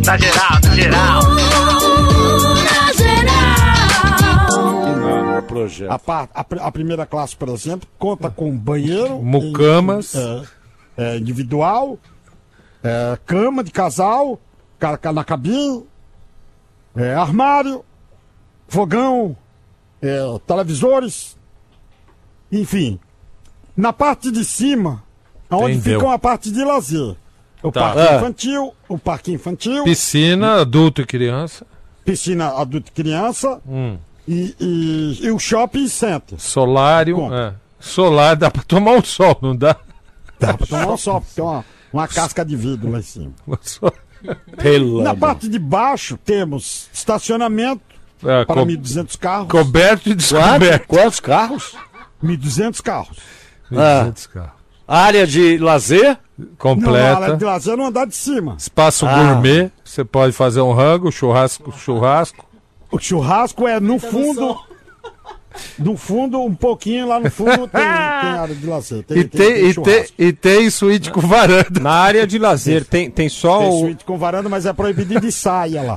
Tá geral, tá geral. Projeto. A primeira classe, por exemplo, conta com banheiro, mucamas, individual, cama de casal, na cabine, armário, fogão, televisores, enfim. Na parte de cima, onde ficam a parte de lazer, o parque infantil, piscina, adulto e criança. Piscina, adulto e criança. E o shopping center. Solário. Solar, dá pra tomar um sol, não dá? Dá pra tomar um sol, porque tem uma casca de vidro lá em cima. Na parte de baixo temos estacionamento para 1.200 carros. Coberto e descoberto. Quantos carros? 1.200 carros. 1.200 carros. Área de lazer? Completa. Não, área de lazer no andar de cima. Espaço gourmet, você pode fazer um rango, churrasco. O churrasco é no fundo. No fundo, um pouquinho lá no fundo tem área de lazer. Tem suíte com varanda. Na área de lazer tem só tem suíte com varanda, mas é proibido de saia lá.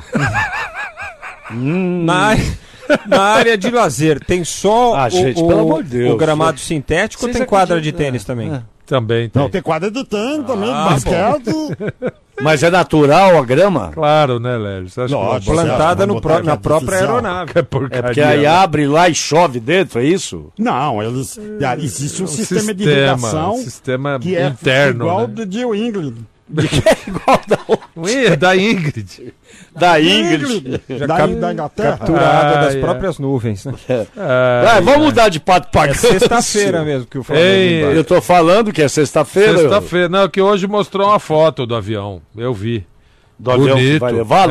Na área de lazer tem só pelo amor de Deus, o gramado sintético ou tem quadra de tênis também? Também tem. Não, tem quadra de tênis também, basquete. Mas é natural a grama? Claro, né, Lélio? Plantada na própria aeronave. É porque aí abre lá e chove dentro, é isso? Não, existe um sistema de irrigação que é interno, igual né? do de Ingrid. Igual da Ingrid. Da Ingrid. Da Inglaterra. Capturada das próprias nuvens. Né? Vamos mudar de pato pra ganso. É sexta-feira mesmo que o Flamengo. Eu tô falando que é sexta-feira. Sexta-feira. Não, que hoje mostrou uma foto do avião. Eu vi. Do avião que vai levá-los?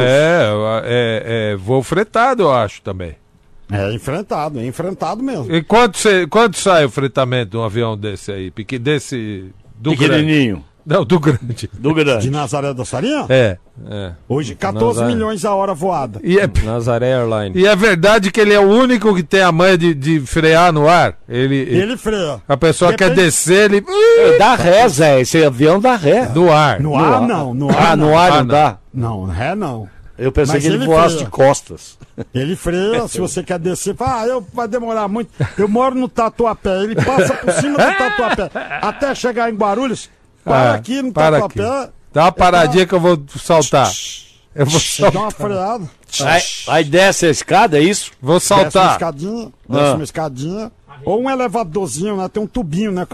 Voo fretado, eu acho também. É enfrentado mesmo. E quanto sai o fretamento de um avião desse aí? Do pequenininho. Grande? Não, do grande. De Nazaré da Sarinha? Hoje 14 milhões a hora voada. Nazaré Airline. E é verdade que ele é o único que tem a manha de frear no ar? Ele freia. A pessoa quer descer, ele... Dá ré, Zé. Esse avião dá ré. No ar. No ar não. No ar não dá? Não, ré não. Eu pensei que ele voasse de costas. Ele freia, se você quer descer, vai demorar muito. Eu moro no Tatuapé, ele passa por cima do Tatuapé. Até chegar em Guarulhos, aqui no Tatuapé. Dá uma paradinha que eu vou saltar. Eu vou saltar. Dá uma freada. Aí desce a escada, é isso? Vou saltar. Desce uma escadinha. Ou um elevadorzinho, né? Tem um tubinho, né?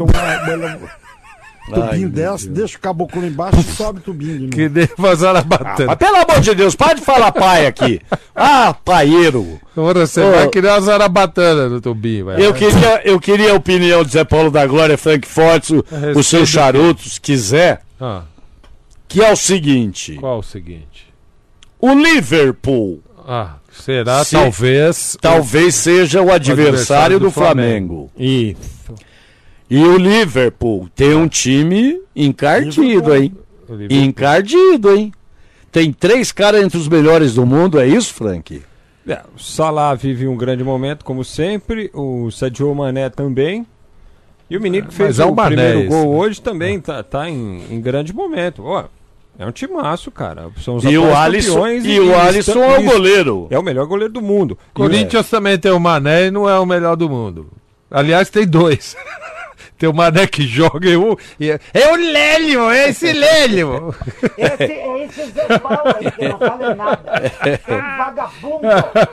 Tubinho desce, deixa o caboclo embaixo e sobe o tubinho de novo. Que nem uma zarabatana. Mas pelo amor de Deus, para de falar pai aqui. Paieiro. Você vai criar uma zarabatana no tubinho. Eu queria a opinião de Zé Paulo da Glória, Frank Fortes, o seu charuto, se quiser. Que é o seguinte. Qual o seguinte? O Liverpool. Será, talvez seja o adversário do Flamengo. Isso. E o Liverpool tem um time encardido, hein? Encardido, hein? Tem 3 caras entre os melhores do mundo, é isso, Frank? O Salah vive um grande momento, como sempre. O Sadio Mané também. E o menino que fez o primeiro gol hoje também tá em grande momento. É um timaço, cara. São os campeões. E o Alisson é o goleiro. É o melhor goleiro do mundo. Corinthians também tem o Mané e não é o melhor do mundo. Aliás, tem 2. Tem o Mané que joga e é o Lélio, é esse Lélio. Esse Zé Paulo aí, que não fala nada. É um vagabundo.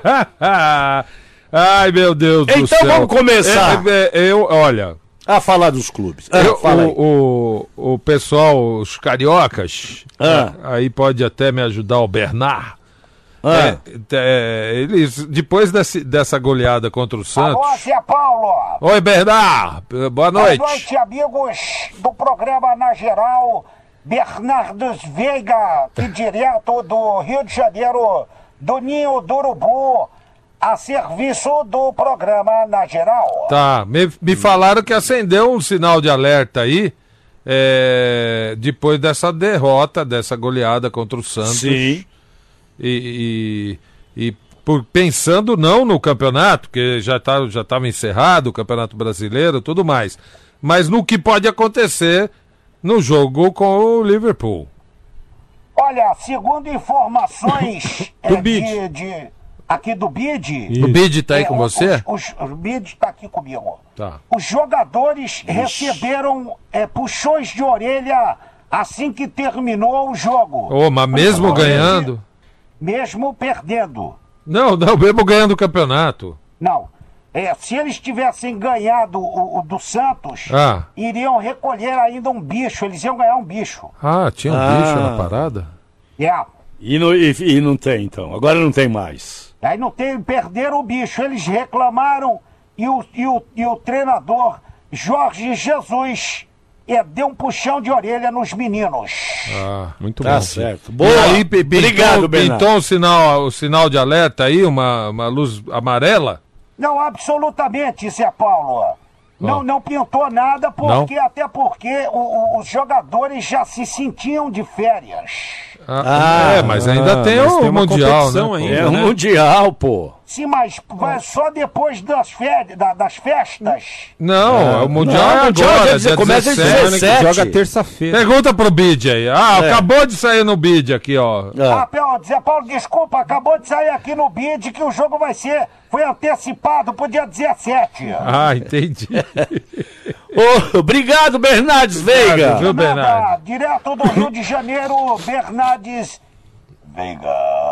Ai, meu Deus do céu. Então vamos começar. Olha... falar dos clubes. O pessoal, os cariocas, aí pode até me ajudar o Bernard. Eles, depois dessa goleada contra o Santos... Alô, Zé Paulo! Oi, Bernard! Boa noite! Boa noite, amigos do programa Na Geral. Bernardo Veiga, que direto do Rio de Janeiro, do Ninho do Urubu, a serviço do programa Na Geral. Tá, me falaram que acendeu um sinal de alerta aí, depois dessa derrota, dessa goleada contra o Santos. Sim. E pensando não no campeonato, que já estava encerrado o Campeonato Brasileiro e tudo mais, mas no que pode acontecer no jogo com o Liverpool. Olha, segundo informações aqui do BID... O BID tá aí com você? O BID tá aqui comigo. Tá. Os jogadores receberam puxões de orelha assim que terminou o jogo. Mas mesmo ganhando? Mesmo perdendo. Não, mesmo ganhando o campeonato. Não. Se eles tivessem ganhado o do Santos, iriam recolher ainda um bicho. Eles iam ganhar um bicho. Tinha um bicho na parada? E não tem, então. Agora não tem mais. Aí não tem, perderam o bicho. Eles reclamaram e o treinador Jorge Jesus deu um puxão de orelha nos meninos. Muito bom. Tá certo. Boa. Aí, Obrigado, Bernardo. Pintou o sinal de alerta aí, uma luz amarela? Não, absolutamente, Zé Paulo. Não pintou nada, até porque os jogadores já se sentiam de férias. Mas ainda tem o Mundial, né? Ainda, né? Mundial, pô. Sim, mas vai só depois das festas. Não, o Mundial é agora, começa em 17. Joga terça-feira. Pergunta pro BID aí. Acabou de sair no BID aqui, ó. Zé Paulo, desculpa, acabou de sair aqui no BID que o jogo foi antecipado pro dia 17. Entendi. Obrigado, Bernardes Veiga. Viu, Bernardes? Direto do Rio de Janeiro, Bernardes Veiga.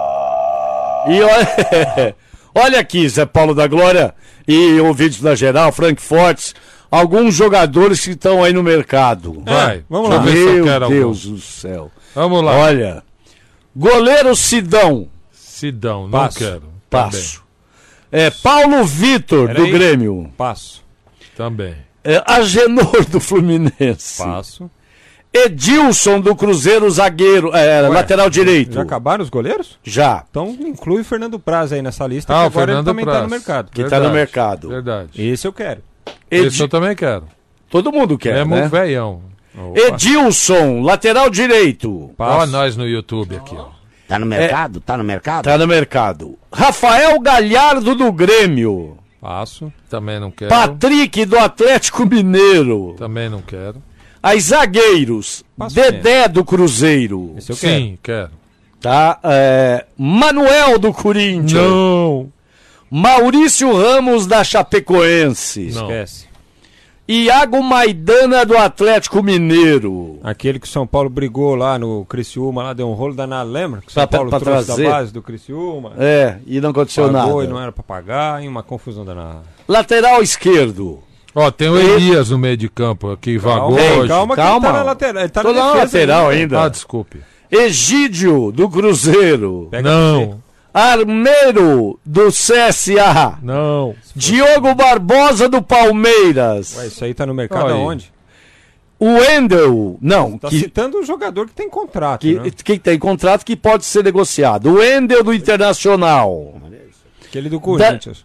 E olha aqui, Zé Paulo da Glória e ouvintes da Geral, Frank Fortes, alguns jogadores que estão aí no mercado. Vai, vamos lá. Meu Deus do céu. Vamos lá. Olha, goleiro Sidão. Não quero. Passo. Paulo Vitor, do Grêmio. Passo. Também. Agenor, do Fluminense. Passo. Edilson, do Cruzeiro, zagueiro, lateral direito. Já acabaram os goleiros? Já. Então inclui o Fernando Praz aí nessa lista, que agora ele também tá no mercado. Que tá no mercado. Verdade. Esse eu quero. Esse eu também quero. Todo mundo quer, né? É velhão. Edilson, lateral direito. Olha nós no YouTube aqui, ó. Tá no mercado? Tá no mercado? Tá no mercado. Rafael Galhardo, do Grêmio. Passo. Também não quero. Patrick, do Atlético Mineiro. Também não quero. As zagueiros. Dedé, do Cruzeiro. Esse eu quero. Tá? Manuel, do Corinthians. Não. Maurício Ramos, da Chapecoense. Não. Esquece. Iago Maidana, do Atlético Mineiro. Aquele que o São Paulo brigou lá no Criciúma, lá deu um rolo danado, lembra? Que o São Paulo trouxe da base do Criciúma. E não aconteceu nada. Pagou e não era pra pagar, e uma confusão danada. Lateral esquerdo. Tem o Elias no meio de campo aqui, vagou hoje. Calma, que ele tá na lateral. Ele tá na lateral ainda. Desculpe. Egídio, do Cruzeiro. Não. Armeiro, do CSA. Não. Diogo Barbosa, do Palmeiras. Isso aí tá no mercado aonde? O Wendel, não. Tá citando um jogador que tem contrato, né? Que tem contrato que pode ser negociado. O Wendel, do Internacional. Aquele do Corinthians.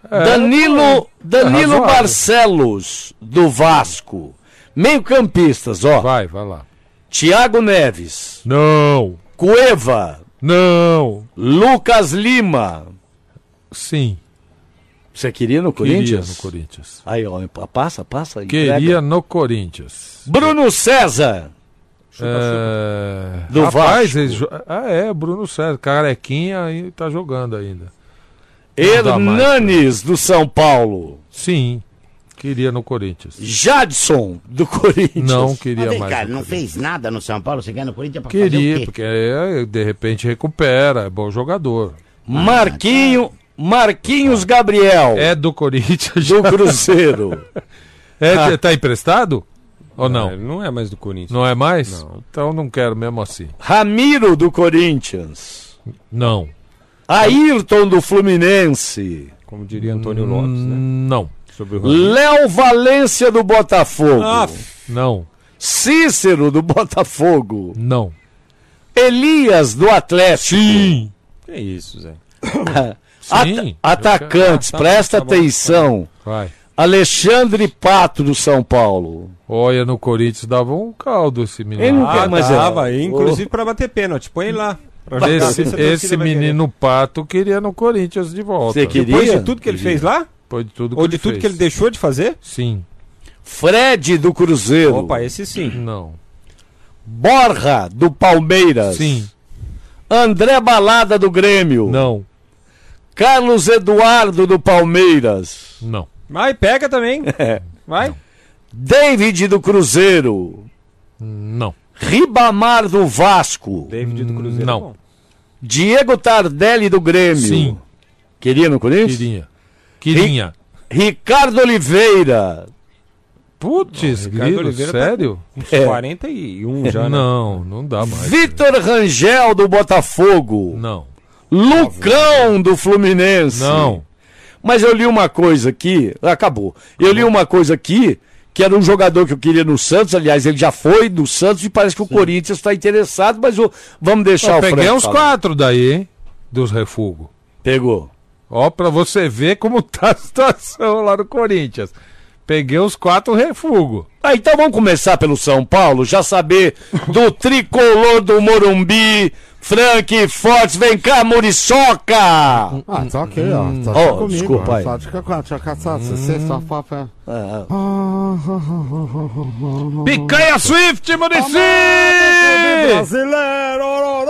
Danilo Barcelos, do Vasco. Meio-campistas, ó. Vai lá. Thiago Neves. Não. Cueva. Não. Lucas Lima. Sim. Você queria no Corinthians? Queria no Corinthians. Aí, ó, passa. Queria entrega. no Corinthians. Bruno César. Do Vasco. Bruno César. Carequinha e tá jogando ainda. Hernanes, do São Paulo. Sim. Queria no Corinthians. Jadson, do Corinthians. Não queria Mas, mais. Cara, não fez nada no São Paulo, você quer no Corinthians pra queria, fazer o quê? Porque de repente recupera, é bom jogador. Marquinhos Gabriel. É do Corinthians. Do Cruzeiro. Tá emprestado? Ou não? Ele não é mais do Corinthians. Não é mais? Não. Então não quero mesmo assim. Ramiro, do Corinthians. Não. Ayrton, do Fluminense. Como diria Antônio Lopes, né? Não. Léo Valência, do Botafogo. Não. Cícero, do Botafogo. Não. Elias, do Atlético. Sim. Que isso, Zé? Sim. Atacantes, presta atenção. Vai. Alexandre Pato, do São Paulo. Olha, no Corinthians dava um caldo esse menino. Ele não quer mais dava, inclusive pra bater pênalti. Põe ele lá. Esse menino Pato queria no Corinthians de volta. Você queria? Depois de tudo que ele fez lá? Depois de tudo Ou de tudo que ele deixou de fazer? Sim. Fred, do Cruzeiro. Opa, esse sim. Não. Borja, do Palmeiras. Sim. André Balada do Grêmio. Não. Carlos Eduardo do Palmeiras. Não. Vai, pega também. Vai. David do Cruzeiro. Não. Ribamar do Vasco. David do Cruzeiro. Não. Bom. Diego Tardelli do Grêmio. Sim. Queria no Corinthians? Queria. Ricardo Oliveira. Putz, Ricardo grilo, Oliveira tá sério? Uns 41 já, né? Não dá mais. Vitor Rangel do Botafogo. Não. Lucão do Fluminense. Não. Mas eu li uma coisa aqui. Acabou. Eu li uma coisa aqui que era um jogador que eu queria no Santos. Aliás, ele já foi do Santos e parece que o Corinthians está interessado. Mas vamos deixar o Frank peguei uns falar. 4 daí, hein? Dos refugos. Pegou. Ó, pra você ver como tá a situação lá no Corinthians. Peguei os 4 refugos. Então vamos começar pelo São Paulo, já saber do tricolor do Morumbi, Frank Fortes, vem cá, Muriçoca! Tá ok, ó. Tá Oh, comigo. desculpa aí. Você só fala. Picanha Swift, Muricy! Brasileiro!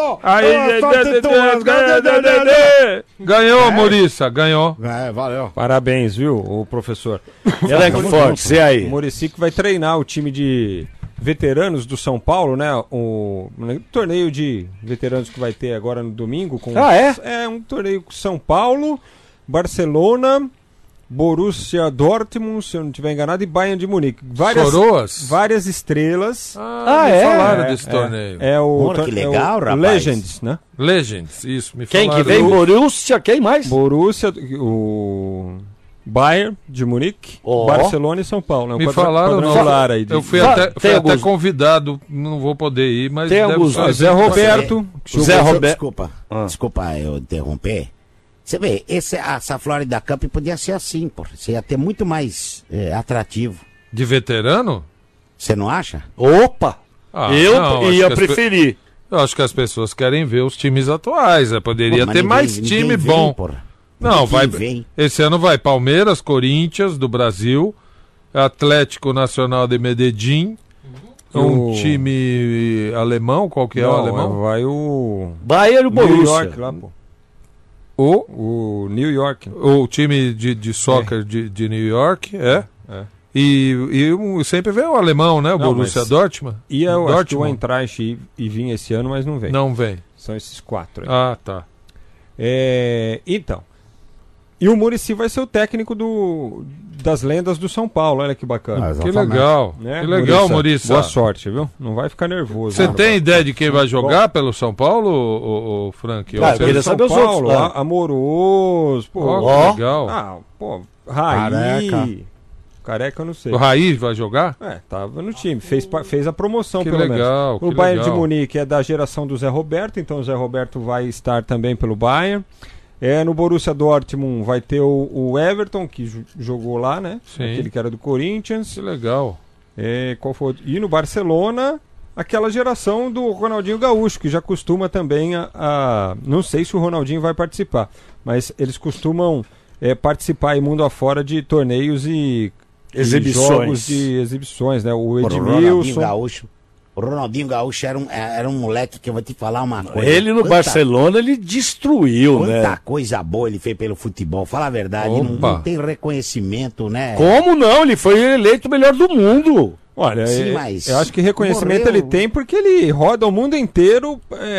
Ganhou, Muriça, ganhou. Valeu. Parabéns, viu, o professor. Frank Fortes, e aí? O Muricy que vai treinar o time de veteranos do São Paulo, né? O torneio de veteranos que vai ter agora no domingo. É um torneio com São Paulo, Barcelona, Borussia Dortmund, se eu não estiver enganado, e Bayern de Munique. Várias estrelas. Falaram desse torneio. Que legal, rapaz. Legends, né? Legends, isso. Me Quem falaram. que vem? Borussia, quem mais? Borussia, o Bayern de Munique, Barcelona e São Paulo. Né? Me falaram, quadrangular aí. Eu fui até convidado, não vou poder ir, mas tem alguns. Zé Roberto. Desculpa eu interromper. Você vê, essa Florida Cup podia ser assim, porra. Você ia ter muito mais atrativo. De veterano? Você não acha? Opa! Eu ia preferir. Eu acho que as pessoas querem ver os times atuais. Poderia ter mais time bom. Porra. Não, Vem. Esse ano vai Palmeiras, Corinthians do Brasil, Atlético Nacional de Medellín, um time alemão, qual que é o alemão? Vai o Bayern e o New Borussia. York lá, pô. O New York. O time de soccer de New York, E sempre vem o alemão, né? O Borussia Dortmund. E eu acho que o Eintracht e vinha esse ano, mas não vem. Não vem. São esses 4 aí. Ah, tá. Então. E o Muricy vai ser o técnico das lendas do São Paulo. Olha que bacana. Que legal. Né? Que legal, Muricy. Boa sorte, viu? Não vai ficar nervoso. Você tem ideia de quem vai jogar pelo São Paulo, o Frank? Eu queria saber os Paulo, outros. Amoroso. Pô, que legal. Raí. Careca eu não sei. O Raí vai jogar? Tava no time. Fez a promoção, que pelo legal, menos. O Bayern de Munique é da geração do Zé Roberto, então o Zé Roberto vai estar também pelo Bayern. No Borussia Dortmund vai ter o Everton, que jogou lá, né? Sim. Aquele que era do Corinthians. Que legal. Qual foi? E no Barcelona, aquela geração do Ronaldinho Gaúcho, que já costuma também não sei se o Ronaldinho vai participar, mas eles costumam participar aí mundo afora de torneios e jogos de exibições, né? O Edmilson. O Ronaldinho Gaúcho era um moleque que eu vou te falar uma coisa. Ele no Barcelona, ele destruiu, né? Quanta coisa boa ele fez pelo futebol. Fala a verdade, não tem reconhecimento, né? Como não? Ele foi eleito o melhor do mundo. Olha, Sim, mas eu acho que reconhecimento ele tem porque ele roda o mundo inteiro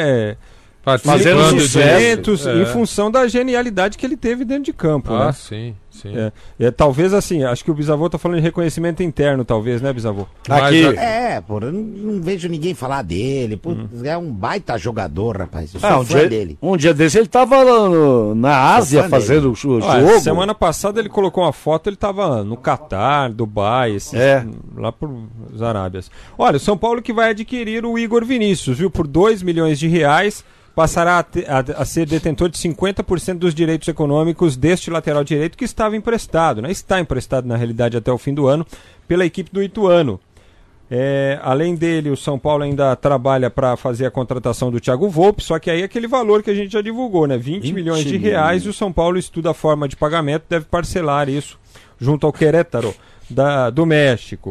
fazendo sucesso em função da genialidade que ele teve dentro de campo. Né? Sim. Talvez assim, acho que o Bisavô tá falando de reconhecimento interno, talvez, né, Bisavô? Aqui. Eu não vejo ninguém falar dele. É um baita jogador, rapaz. Eu sou fã dele. Um dia desse ele tava na Ásia fazendo o jogo. Semana passada ele colocou uma foto, ele tava no Catar, Dubai, lá por Arábias. Olha, o São Paulo que vai adquirir o Igor Vinícius, viu, por R$2 milhões, passará a ser detentor de 50% dos direitos econômicos deste lateral direito que estava emprestado, né? Está emprestado na realidade até o fim do ano pela equipe do Ituano. Além dele, o São Paulo ainda trabalha para fazer a contratação do Thiago Volpe, só que aí aquele valor que a gente já divulgou, né? 20 milhões de reais, e o São Paulo estuda a forma de pagamento, deve parcelar isso junto ao Querétaro do México.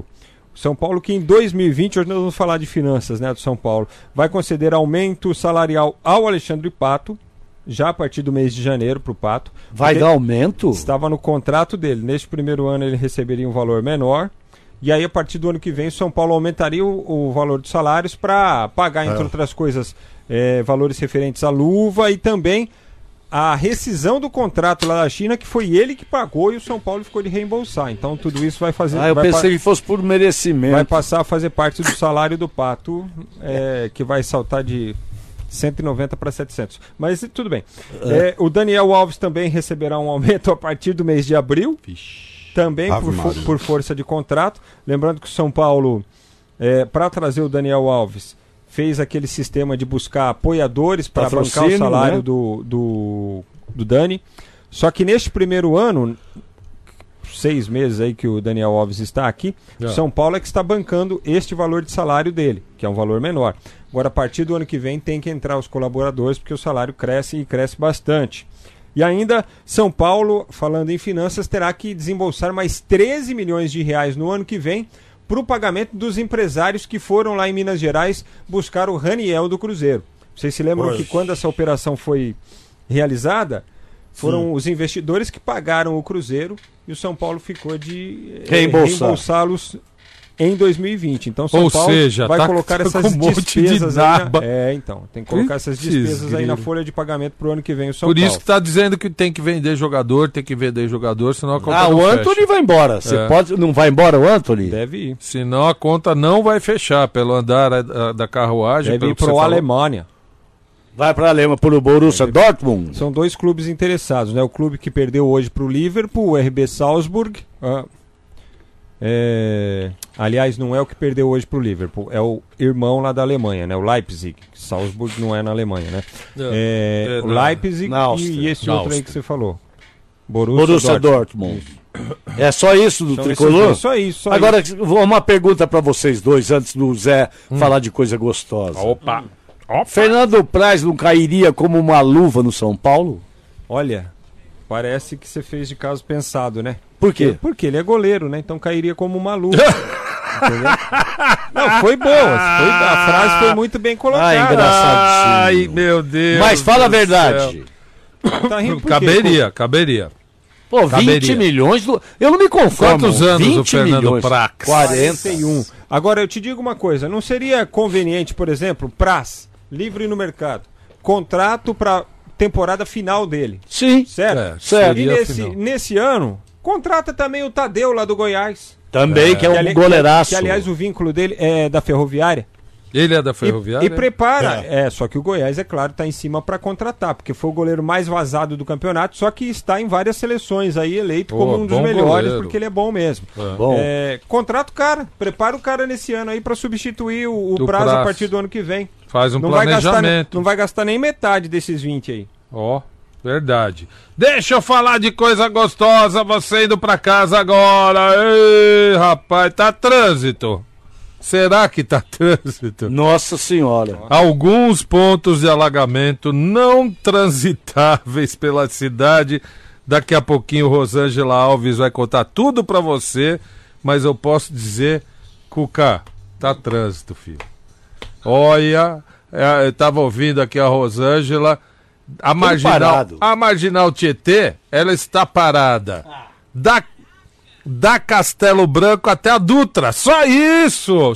São Paulo que em 2020, hoje nós vamos falar de finanças, né, do São Paulo, vai conceder aumento salarial ao Alexandre Pato, já a partir do mês de janeiro para o Pato. Vai dar aumento? Estava no contrato dele. Neste primeiro ano ele receberia um valor menor. E aí, a partir do ano que vem, o São Paulo aumentaria o valor dos salários para pagar, entre outras coisas, valores referentes à luva e também a rescisão do contrato lá da China, que foi ele que pagou e o São Paulo ficou de reembolsar. Então, tudo isso vai fazer... eu pensei que fosse por merecimento. Vai passar a fazer parte do salário do Pato, que vai saltar de 190 para 700. Mas tudo bem. O Daniel Alves também receberá um aumento a partir do mês de abril. Também por força de contrato. Lembrando que o São Paulo, para trazer o Daniel Alves, fez aquele sistema de buscar apoiadores para bancar o salário, né, do Dani. Só que neste primeiro ano, 6 meses aí que o Daniel Alves está aqui, o São Paulo é que está bancando este valor de salário dele, que é um valor menor. Agora, a partir do ano que vem, tem que entrar os colaboradores, porque o salário cresce e cresce bastante. E ainda, São Paulo, falando em finanças, terá que desembolsar mais 13 milhões de reais no ano que vem para o pagamento dos empresários que foram lá em Minas Gerais buscar o Raniel do Cruzeiro. Vocês se lembram que quando essa operação foi realizada, foram os investidores que pagaram o Cruzeiro e o São Paulo ficou de reembolsá-los em 2020. Então São Paulo vai colocar essas despesas aí então, tem que colocar essas despesas aí na folha de pagamento pro ano que vem o São Paulo. Por isso que tá dizendo que tem que vender jogador, senão a conta não o fecha. Antony vai embora. Você não vai embora o Antony? Deve ir. Senão a conta não vai fechar pelo andar da carruagem. Deve ir pro Alemanha. Vai para a Alemanha, para o Borussia Dortmund. São 2 clubes interessados, né? O clube que perdeu hoje para o Liverpool, o RB Salzburg. Aliás, não é o que perdeu hoje pro Liverpool, é o irmão lá da Alemanha, né? O Leipzig. Salzburg não é na Alemanha, né? O Leipzig e esse outro aí que você falou. Borussia Dortmund. É só isso do tricolor? Só isso. Agora, uma pergunta para vocês dois, antes do Zé falar de coisa gostosa. Opa! Fernando Praz não cairia como uma luva no São Paulo? Olha, parece que você fez de caso pensado, né? Por quê? Porque ele é goleiro, né? Então cairia como uma luva. Entendeu? Não, foi boa. A frase foi muito bem colocada. Engraçado. Ai, meu Deus. Mas fala a verdade. Tá rindo caberia. Pô, 20 milhões. Eu não me conformo. Quantos anos o Fernando Praz? 41. Agora, eu te digo uma coisa. Não seria conveniente, por exemplo, Praz, livre no mercado, contrato para temporada final dele? Sim. Certo? Certo. E nesse ano, contrata também o Tadeu lá do Goiás. Também, que é um goleiraço. Que, aliás, o vínculo dele é da Ferroviária. Ele é da Ferroviária? E prepara. Só que o Goiás, é claro, está em cima para contratar, porque foi o goleiro mais vazado do campeonato, só que está em várias seleções aí, eleito como um dos melhores, goleiro. Porque ele é bom mesmo. Contrata o cara, prepara o cara nesse ano aí para substituir o Praz a partir do ano que vem. Faz um planejamento. Não vai gastar nem metade desses 20 aí. Verdade. Deixa eu falar de coisa gostosa, você indo pra casa agora. Ei, rapaz, tá trânsito. Será que tá trânsito? Nossa Senhora. Alguns pontos de alagamento não transitáveis pela cidade. Daqui a pouquinho Rosângela Alves vai contar tudo pra você, mas eu posso dizer, Cuca, tá trânsito, filho. Olha, eu tava ouvindo aqui a Rosângela. A Marginal Tietê, ela está parada. Da Castelo Branco até a Dutra. Só isso!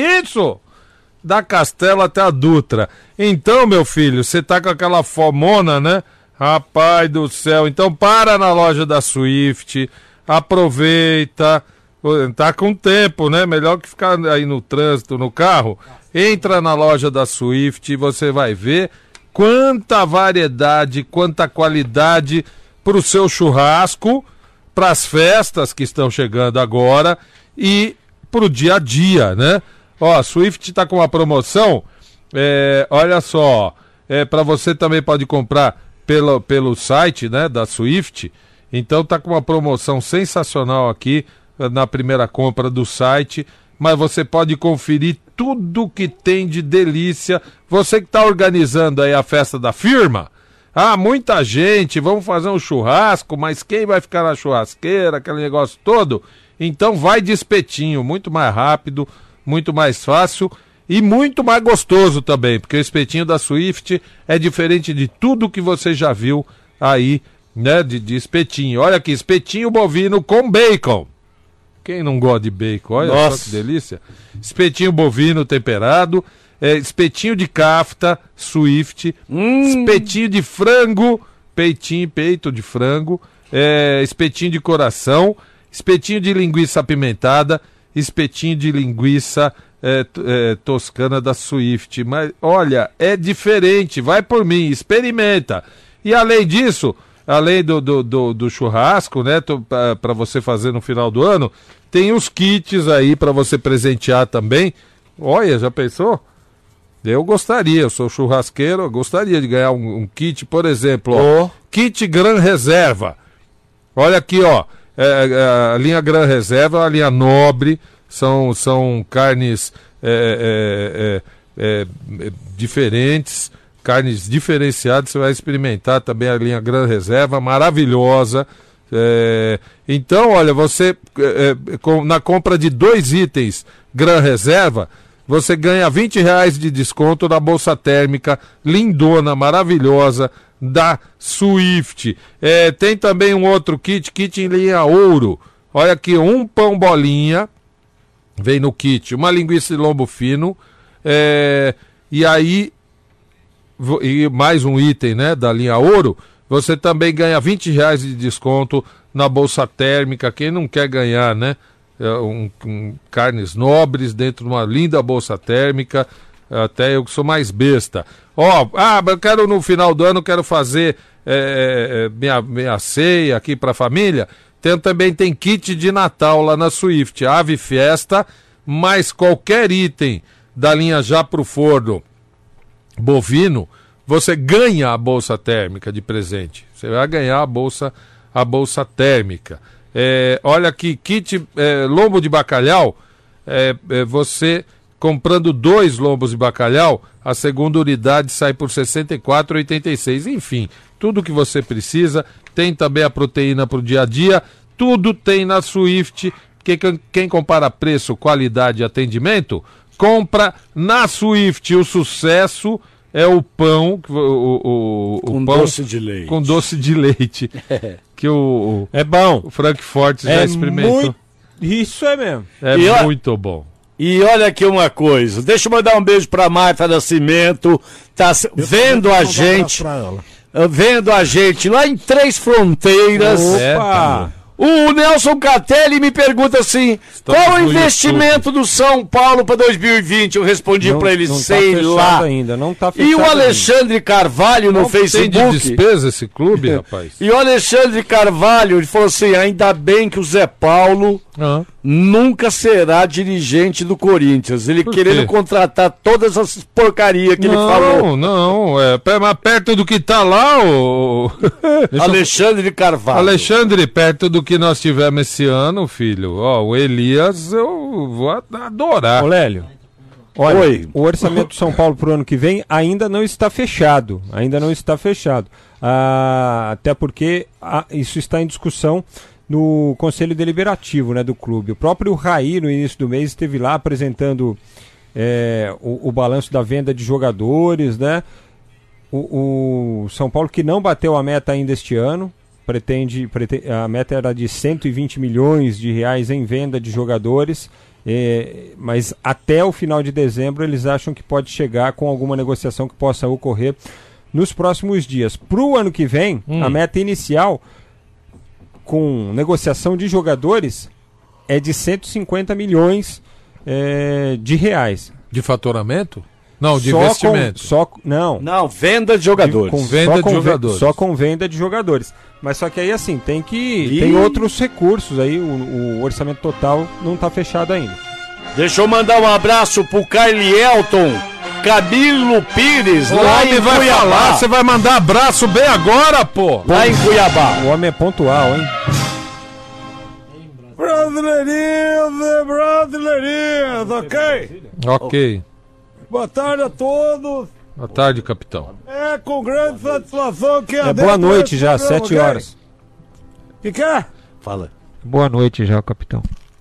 Da Castelo até a Dutra. Então, meu filho, você tá com aquela fomona, né? Rapaz do céu. Então para na loja da Swift. Aproveita. Tá com tempo, né? Melhor que ficar aí no trânsito, no carro. Entra na loja da Swift e você vai ver quanta variedade, quanta qualidade para o seu churrasco, para as festas que estão chegando agora e para o dia a dia, né? A Swift está com uma promoção, olha só, para você também pode comprar pelo site, né, da Swift. Então tá com uma promoção sensacional aqui na primeira compra do site, mas você pode conferir tudo que tem de delícia. Você que está organizando aí a festa da firma, muita gente, vamos fazer um churrasco, mas quem vai ficar na churrasqueira, aquele negócio todo? Então vai de espetinho, muito mais rápido, muito mais fácil e muito mais gostoso também, porque o espetinho da Swift é diferente de tudo que você já viu aí, né, de espetinho. Olha aqui, espetinho bovino com bacon. Quem não gosta de bacon? Olha só que delícia. Espetinho bovino temperado, espetinho de cafta, Swift, espetinho de frango, peito de frango, espetinho de coração, espetinho de linguiça apimentada, espetinho de linguiça toscana da Swift. Mas olha, é diferente, vai por mim, experimenta. E além disso, além do churrasco, né, para você fazer no final do ano, tem os kits aí para você presentear também. Olha, já pensou? Eu gostaria, eu sou churrasqueiro, eu gostaria de ganhar um kit, por exemplo, ó, kit Gran Reserva. Olha aqui, ó, a linha Gran Reserva é uma linha nobre, são carnes diferentes, carnes diferenciadas, você vai experimentar também a linha Gran Reserva, maravilhosa. Então, olha, você na compra de 2 itens Gran Reserva, você ganha R$20 de desconto na bolsa térmica, lindona, maravilhosa, da Swift. Tem também um outro kit em linha ouro. Olha aqui, um pão bolinha, vem no kit, uma linguiça de lombo fino, e aí, e mais um item, né, da linha ouro, você também ganha R$20 de desconto na bolsa térmica. Quem não quer ganhar, né? Carnes nobres dentro de uma linda bolsa térmica, até eu que sou mais besta. Eu quero no final do ano, quero fazer minha ceia aqui para a família. Também tem kit de Natal lá na Swift, Ave Fiesta, mais qualquer item da linha já pro forno bovino, você ganha a bolsa térmica de presente. Você vai ganhar a bolsa térmica. Olha aqui, kit lombo de bacalhau, você comprando 2 lombos de bacalhau, a segunda unidade sai por R$ 64,86. Enfim, tudo que você precisa. Tem também a proteína para o dia a dia, tudo tem na Swift. Quem compara preço, qualidade e atendimento, compra na Swift. O sucesso é o pão, com pão doce de leite. Com doce de leite. Que é bom. O Frankfurt já experimentou. Isso é mesmo. Muito bom. E olha aqui uma coisa, deixa eu mandar um beijo pra Marta Nascimento, tá vendo a gente lá em Três Fronteiras. Opa! O Nelson Catelli me pergunta assim, qual o investimento do São Paulo para 2020? Eu respondi para ele, sei lá. Ainda, não tá fechado. E o Alexandre Carvalho no Facebook. Tem de despesa esse clube, rapaz? E o Alexandre Carvalho, ele falou assim, ainda bem que o Zé Paulo nunca será dirigente do Corinthians. Ele querendo contratar todas as porcarias que ele falou. Não, mas perto do que tá lá, Alexandre Carvalho. Alexandre, perto do que nós tivemos esse ano, filho, o Elias eu vou adorar. Ô Lélio, olha, o orçamento do São Paulo pro ano que vem ainda não está fechado, até porque isso está em discussão no Conselho Deliberativo, né, do clube. O próprio Raí, no início do mês, esteve lá apresentando o balanço da venda de jogadores, né? O São Paulo, que não bateu a meta ainda este ano, a meta era de 120 milhões de reais em venda de jogadores, mas até o final de dezembro eles acham que pode chegar com alguma negociação que possa ocorrer nos próximos dias. Para o ano que vem, a meta inicial com negociação de jogadores é de 150 milhões de reais. De faturamento? Não, de investimento. Não, venda de jogadores. Só com venda de jogadores. Mas só que aí assim, tem outros recursos aí, o orçamento total não está fechado ainda. Deixa eu mandar um abraço pro Carlielton Camilo Pires, lá em Cuiabá. Você vai mandar abraço bem agora, pô. Lá em Cuiabá. O homem é pontual, hein? Brasileirinhos, ok? Ok. Boa tarde a todos. Boa tarde, capitão. Com grande satisfação que boa noite já, 7 horas. Que é? Fala. Boa noite já, capitão.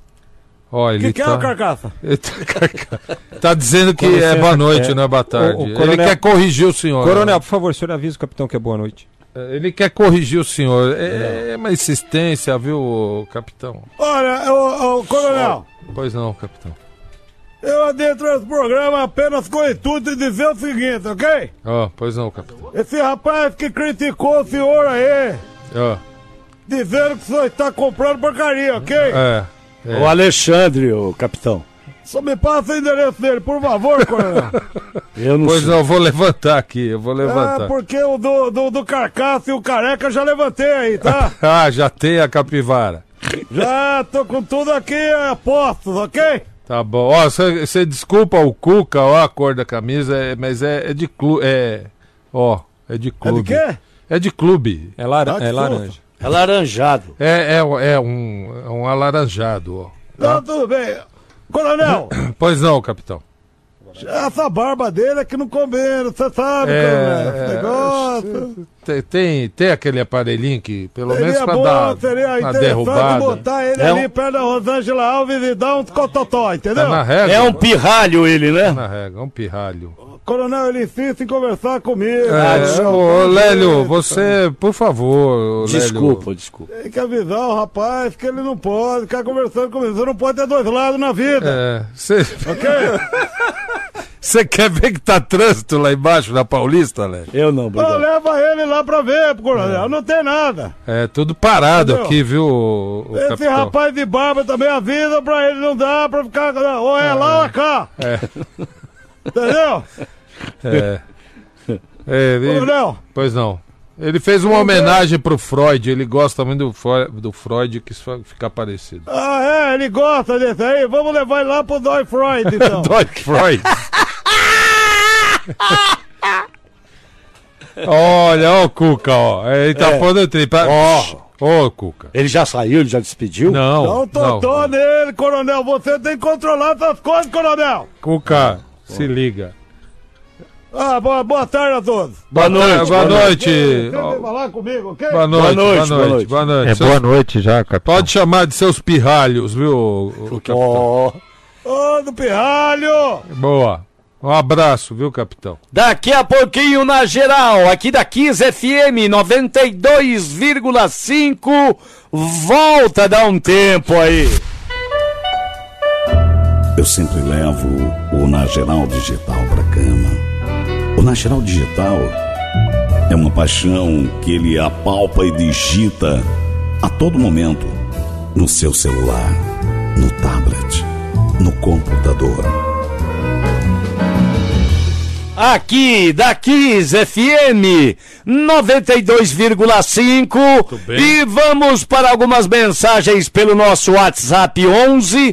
Ó, ele que é o Carcaça? Tá dizendo que é boa noite, não é boa tarde. Ele quer corrigir o senhor. Coronel, por favor, o senhor avisa o capitão que é boa noite. Ele quer corrigir o senhor. É uma insistência, viu, capitão? Olha, coronel. Pois não, capitão. Eu adentro esse programa apenas com o intuito de dizer o seguinte, ok? Pois não, capitão. Esse rapaz que criticou o senhor aí, dizendo que o senhor está comprando porcaria, ok? O Alexandre, o capitão. Só me passa o endereço dele, por favor, coronel. Eu não sei. Não, eu vou levantar aqui, porque o do Carcaça e o Careca já levantei aí, tá? Já tem a capivara. Já tô com tudo aqui apostos, ok? Tá bom. Você desculpa o Cuca, a cor da camisa, mas é de clube. É de clube. É de quê? É de clube. É laranja. É laranjado. É um alaranjado, Tá tudo bem. Coronel! Pois não, capitão. Essa barba dele é que não combina, você sabe, coronel. Esse negócio. Tem aquele aparelhinho que, pelo menos pra seria dar uma derrubada. Botar ele ali perto da Rosângela Alves e dar um cototó, entendeu? Na régua, é um pirralho ele, né? Na régua, um pirralho. Coronel, ele insiste em conversar comigo. Lélio, você, por favor. Desculpa. Tem que avisar o rapaz que ele não pode ficar conversando comigo. Você não pode ter dois lados na vida. Ok? Você quer ver que tá trânsito lá embaixo na Paulista, Lélio? Eu não, obrigado. Leva ele lá pra ver, coronel. Não tem nada. Tudo parado aqui, viu, Esse capitão. Rapaz de barba também avisa pra ele, não dá pra ficar... Ou é lá ou é cá. Entendeu? Coronel. Pois não. Ele fez uma homenagem pro Freud, ele gosta muito do Freud, quis ficar parecido. Ele gosta desse aí? Vamos levar ele lá pro Dói Freud, então. Dói Freud. Olha o Cuca, ele tá pondo o tripa. Cuca. Ele já saiu, ele já despediu? Não. Tô nele, coronel. Você tem que controlar essas coisas, coronel. Cuca, se liga. Boa tarde a todos. Boa noite. Você vai falar comigo, ok? Boa noite. É boa noite já, capitão. Pode chamar de seus pirralhos, viu, capitão? Do pirralho. Boa. Um abraço, viu, capitão? Daqui a pouquinho na geral, aqui da Kiss FM 92,5. Volta a dar um tempo aí. Eu sempre levo o Na Geral Digital pra cama. O Na Geral Digital é uma paixão que ele apalpa e digita a todo momento no seu celular, no tablet, no computador. Aqui da Kiss FM 92,5 e vamos para algumas mensagens pelo nosso WhatsApp 11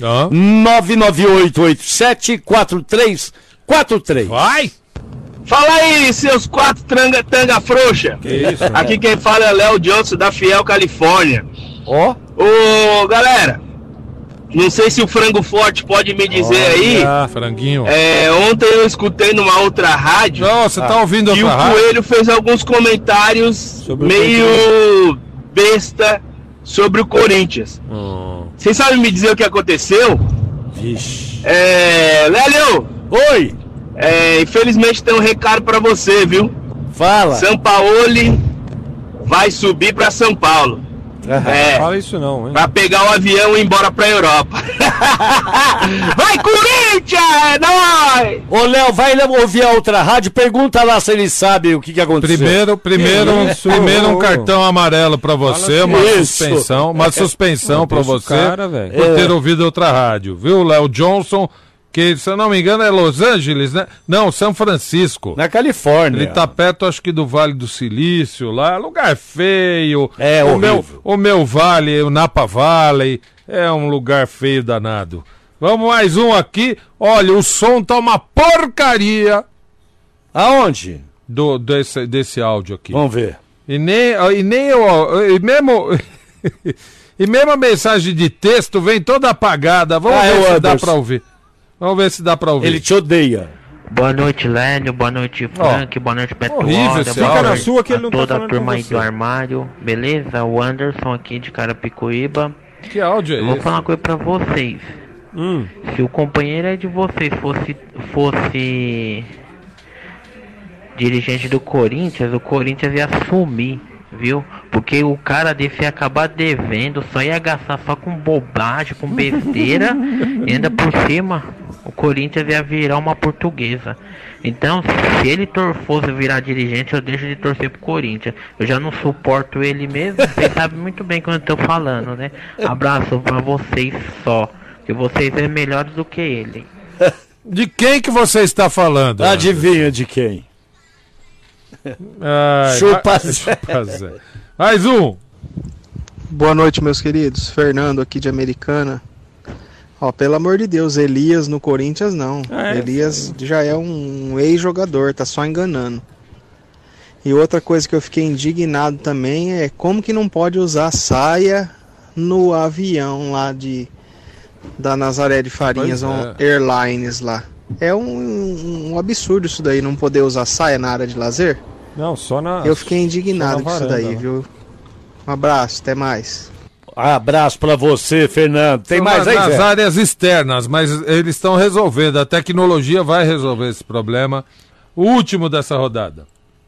998874343. Vai! Fala aí, seus quatro tanga frouxa. Que isso, aqui quem fala é Léo Johnson da Fiel, Califórnia. Ô, galera, não sei se o Frango Forte pode me dizer aí. Franguinho. Ontem eu escutei numa outra rádio. Não, você tá ouvindo outra rádio? E o Coelho fez alguns comentários meio besta sobre o Corinthians. Vocês sabem me dizer o que aconteceu? Vixe. Lélio! Oi! Infelizmente tem um recado pra você, viu? Fala! Sampaoli vai subir pra São Paulo. Fala isso não, hein? Pra pegar o avião e ir embora pra Europa. Vai, Corinthians! É nóis! Ô, Léo, vai ouvir a outra rádio, pergunta lá se ele sabe o que aconteceu. Primeiro um cartão amarelo pra você, uma suspensão pra você por ter ouvido outra rádio, viu, Léo Johnson? Que, se eu não me engano, é Los Angeles, né? Não, São Francisco. Na Califórnia. Ele tá perto, acho que do Vale do Silício, lá, lugar feio. O meu vale, o Napa Valley, é um lugar feio danado. Vamos mais um aqui. Olha, o som tá uma porcaria. Aonde? Desse áudio aqui. Vamos ver. E mesmo a mensagem de texto vem toda apagada. Vamos ver se dá pra ouvir. Vamos ver se dá pra ouvir. Ele te odeia. Boa noite, Lélio. Boa noite, Frank. Boa noite, Beto Roda. Fica na sua que ele não tá toda falando a turma aí com você. do armário. Beleza? O Anderson aqui de Carapicuíba. Que áudio é esse? Vou falar uma coisa pra vocês. Se o companheiro de vocês fosse dirigente do Corinthians, o Corinthians ia sumir, viu? Porque o cara desse ia acabar devendo, só ia gastar só com bobagem, com besteira, e ainda por cima o Corinthians ia virar uma portuguesa. Então, se ele fosse virar dirigente, eu deixo de torcer pro Corinthians. Eu já não suporto ele mesmo, vocês sabem muito bem quando eu tô falando, né? Abraço pra vocês só, que vocês são melhores do que ele. De quem que você está falando? Adivinha de quem? Chupa Zé. Mais um. Boa noite, meus queridos. Fernando aqui de Americana. Ó, pelo amor de Deus, Elias no Corinthians não. Elias já é um ex-jogador, tá só enganando. E outra coisa que eu fiquei indignado também é como que não pode usar saia no avião lá da Nazaré de Farinhas Airlines lá. É um absurdo isso daí, não poder usar saia na área de lazer. Não, só na... Eu fiquei indignado com isso daí, viu? Um abraço, até mais. Abraço pra você, Fernando. Tem mais aí, nas Zé? áreas externas, mas eles estão resolvendo. A tecnologia vai resolver esse problema. O último dessa rodada.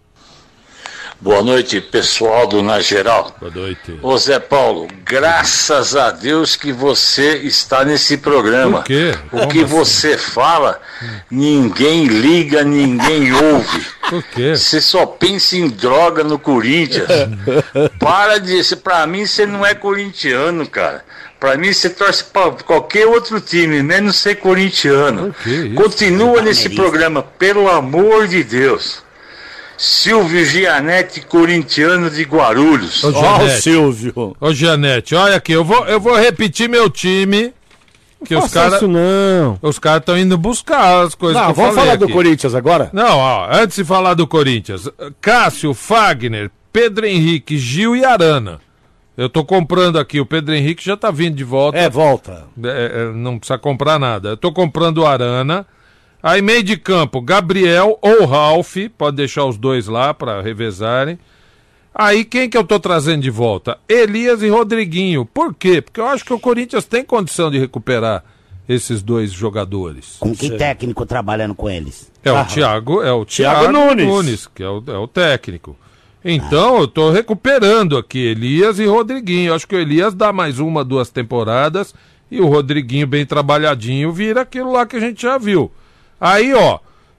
Boa noite, pessoal do Na Geral. Boa noite. Ô Zé Paulo, graças a Deus que você está nesse programa. Por quê? O que você fala, ninguém liga, ninguém ouve. Por quê? Você só pensa em droga no Corinthians. Para disso, pra mim você não é corintiano, cara. Pra mim você torce pra qualquer outro time, menos ser corintiano. Continua nesse programa, pelo amor de Deus. Silvio Gianetti, corintiano de Guarulhos. Ó, o Silvio. Ô, Gianetti, olha aqui, eu vou repetir meu time. Que os caras estão indo buscar as coisas. Não, que eu vamos falar aqui. do Corinthians agora? Não, ó, antes de falar do Corinthians, Cássio, Fagner, Pedro Henrique, Gil e Arana. Eu tô comprando aqui, o Pedro Henrique já tá vindo de volta. Volta. Não precisa comprar nada. Eu tô comprando o Arana. Aí meio de campo, Gabriel ou Ralf, pode deixar os dois lá para revezarem. Aí quem que eu tô trazendo de volta? Elias e Rodriguinho. Por quê? Porque eu acho que o Corinthians tem condição de recuperar esses dois jogadores. Com que técnico trabalhando com eles? É o Thiago Nunes, que é o técnico. Então eu tô recuperando aqui Elias e Rodriguinho. Eu acho que o Elias dá mais 1, 2 temporadas e o Rodriguinho bem trabalhadinho vira aquilo lá que a gente já viu. Aí, ó,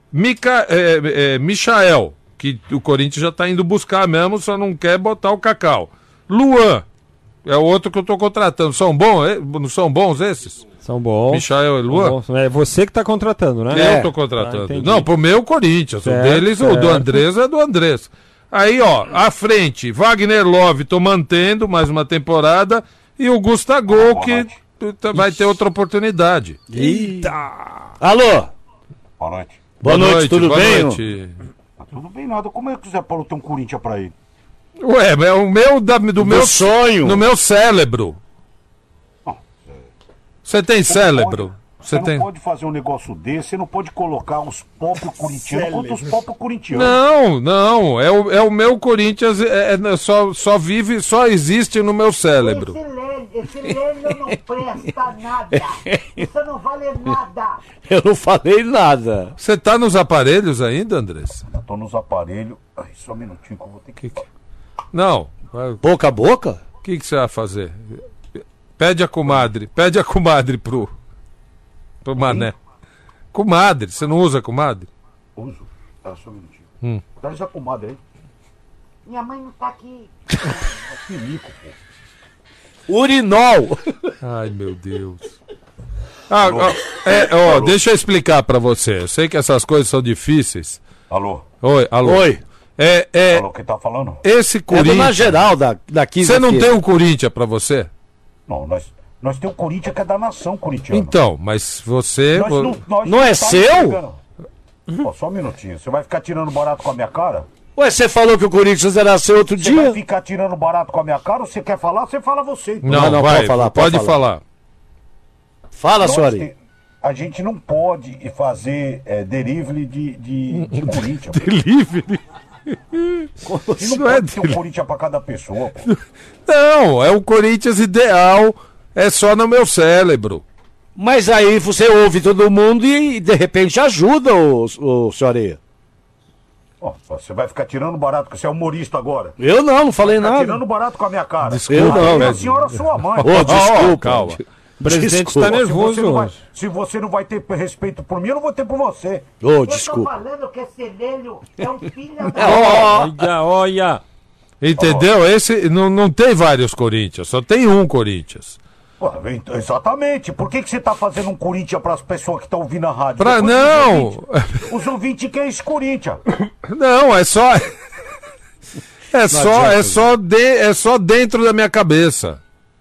Michael, que o Corinthians já tá indo buscar mesmo, só não quer botar o Cacau. Luan, é o outro que eu tô contratando. Não são bons esses? São bons. Michael e Luan? É você que tá contratando, né? Eu tô contratando. Não, pro meu Corinthians. Certo, o deles, o do Andrés é do Andrés. Aí, ó, à frente, Wagner Love, tô mantendo mais uma temporada. E o Gustavo, que vai ter outra oportunidade. Eita! Alô? Boa noite. Boa noite, tudo bem? Noite. Tudo bem, nada. Como é que o Zé Paulo tem um Corinthians pra ele? Ué, é o meu do meu sonho. No meu cérebro. Você tem cérebro? Você não pode fazer um negócio desse, você não pode colocar os próprios corintianos contra os próprios corintianos. Não, é o meu Corinthians, só vive, só existe no meu cérebro. Esse Lênio não presta nada, isso não vale nada. Eu não falei nada. Você tá nos aparelhos ainda, Andrés? Eu tô nos aparelhos, só um minutinho que eu vou ter que... Não. Boca a boca? O que você vai fazer? Pede a comadre pro Mané. Comadre, você não usa comadre? Uso. Só um minutinho. Dá essa comadre aí. Minha mãe não tá aqui. Pinico, pô. Urinol. Ai, meu Deus. Deixa eu explicar pra você. Eu sei que essas coisas são difíceis. Alô? Oi. Alô, quem tá falando? Esse Corinthians... na geral daqui. Você não tem um Corinthians pra você? Não, nós temos o Corinthians que é da nação corintiana. Então, mas você... Não é seu? Só um minutinho. Você vai ficar tirando barato com a minha cara? Ué, você falou que o Corinthians era seu outro dia? Você vai ficar tirando barato com a minha cara? Ou você quer falar? Você fala você. Então. Não, vai, pode falar. Fala, senhora. A gente não pode fazer delivery de Corinthians. Delivery? Isso não pode ter um Corinthians pra cada pessoa, pô. Não, é o Corinthians ideal, é só no meu cérebro. Mas aí você ouve todo mundo e de repente ajuda o senhor Areia. Você vai ficar tirando barato, que você é humorista agora. Eu não falei nada. Tirando barato com a minha cara. Desculpa, eu não. Minha senhora, sua mãe. Desculpa, calma. O presidente está nervoso hoje. Se você não vai ter respeito por mim, eu não vou ter por você. Desculpa. Eu tô falando que esse Lélio é um filho da... Olha. Entendeu? Esse não tem vários Corinthians, só tem um Corinthians. Exatamente. Por que você tá fazendo um Corinthians para as pessoas que estão ouvindo a rádio? Não! Os ouvintes querem esse Corinthians. Não, é só... É só dentro da minha cabeça.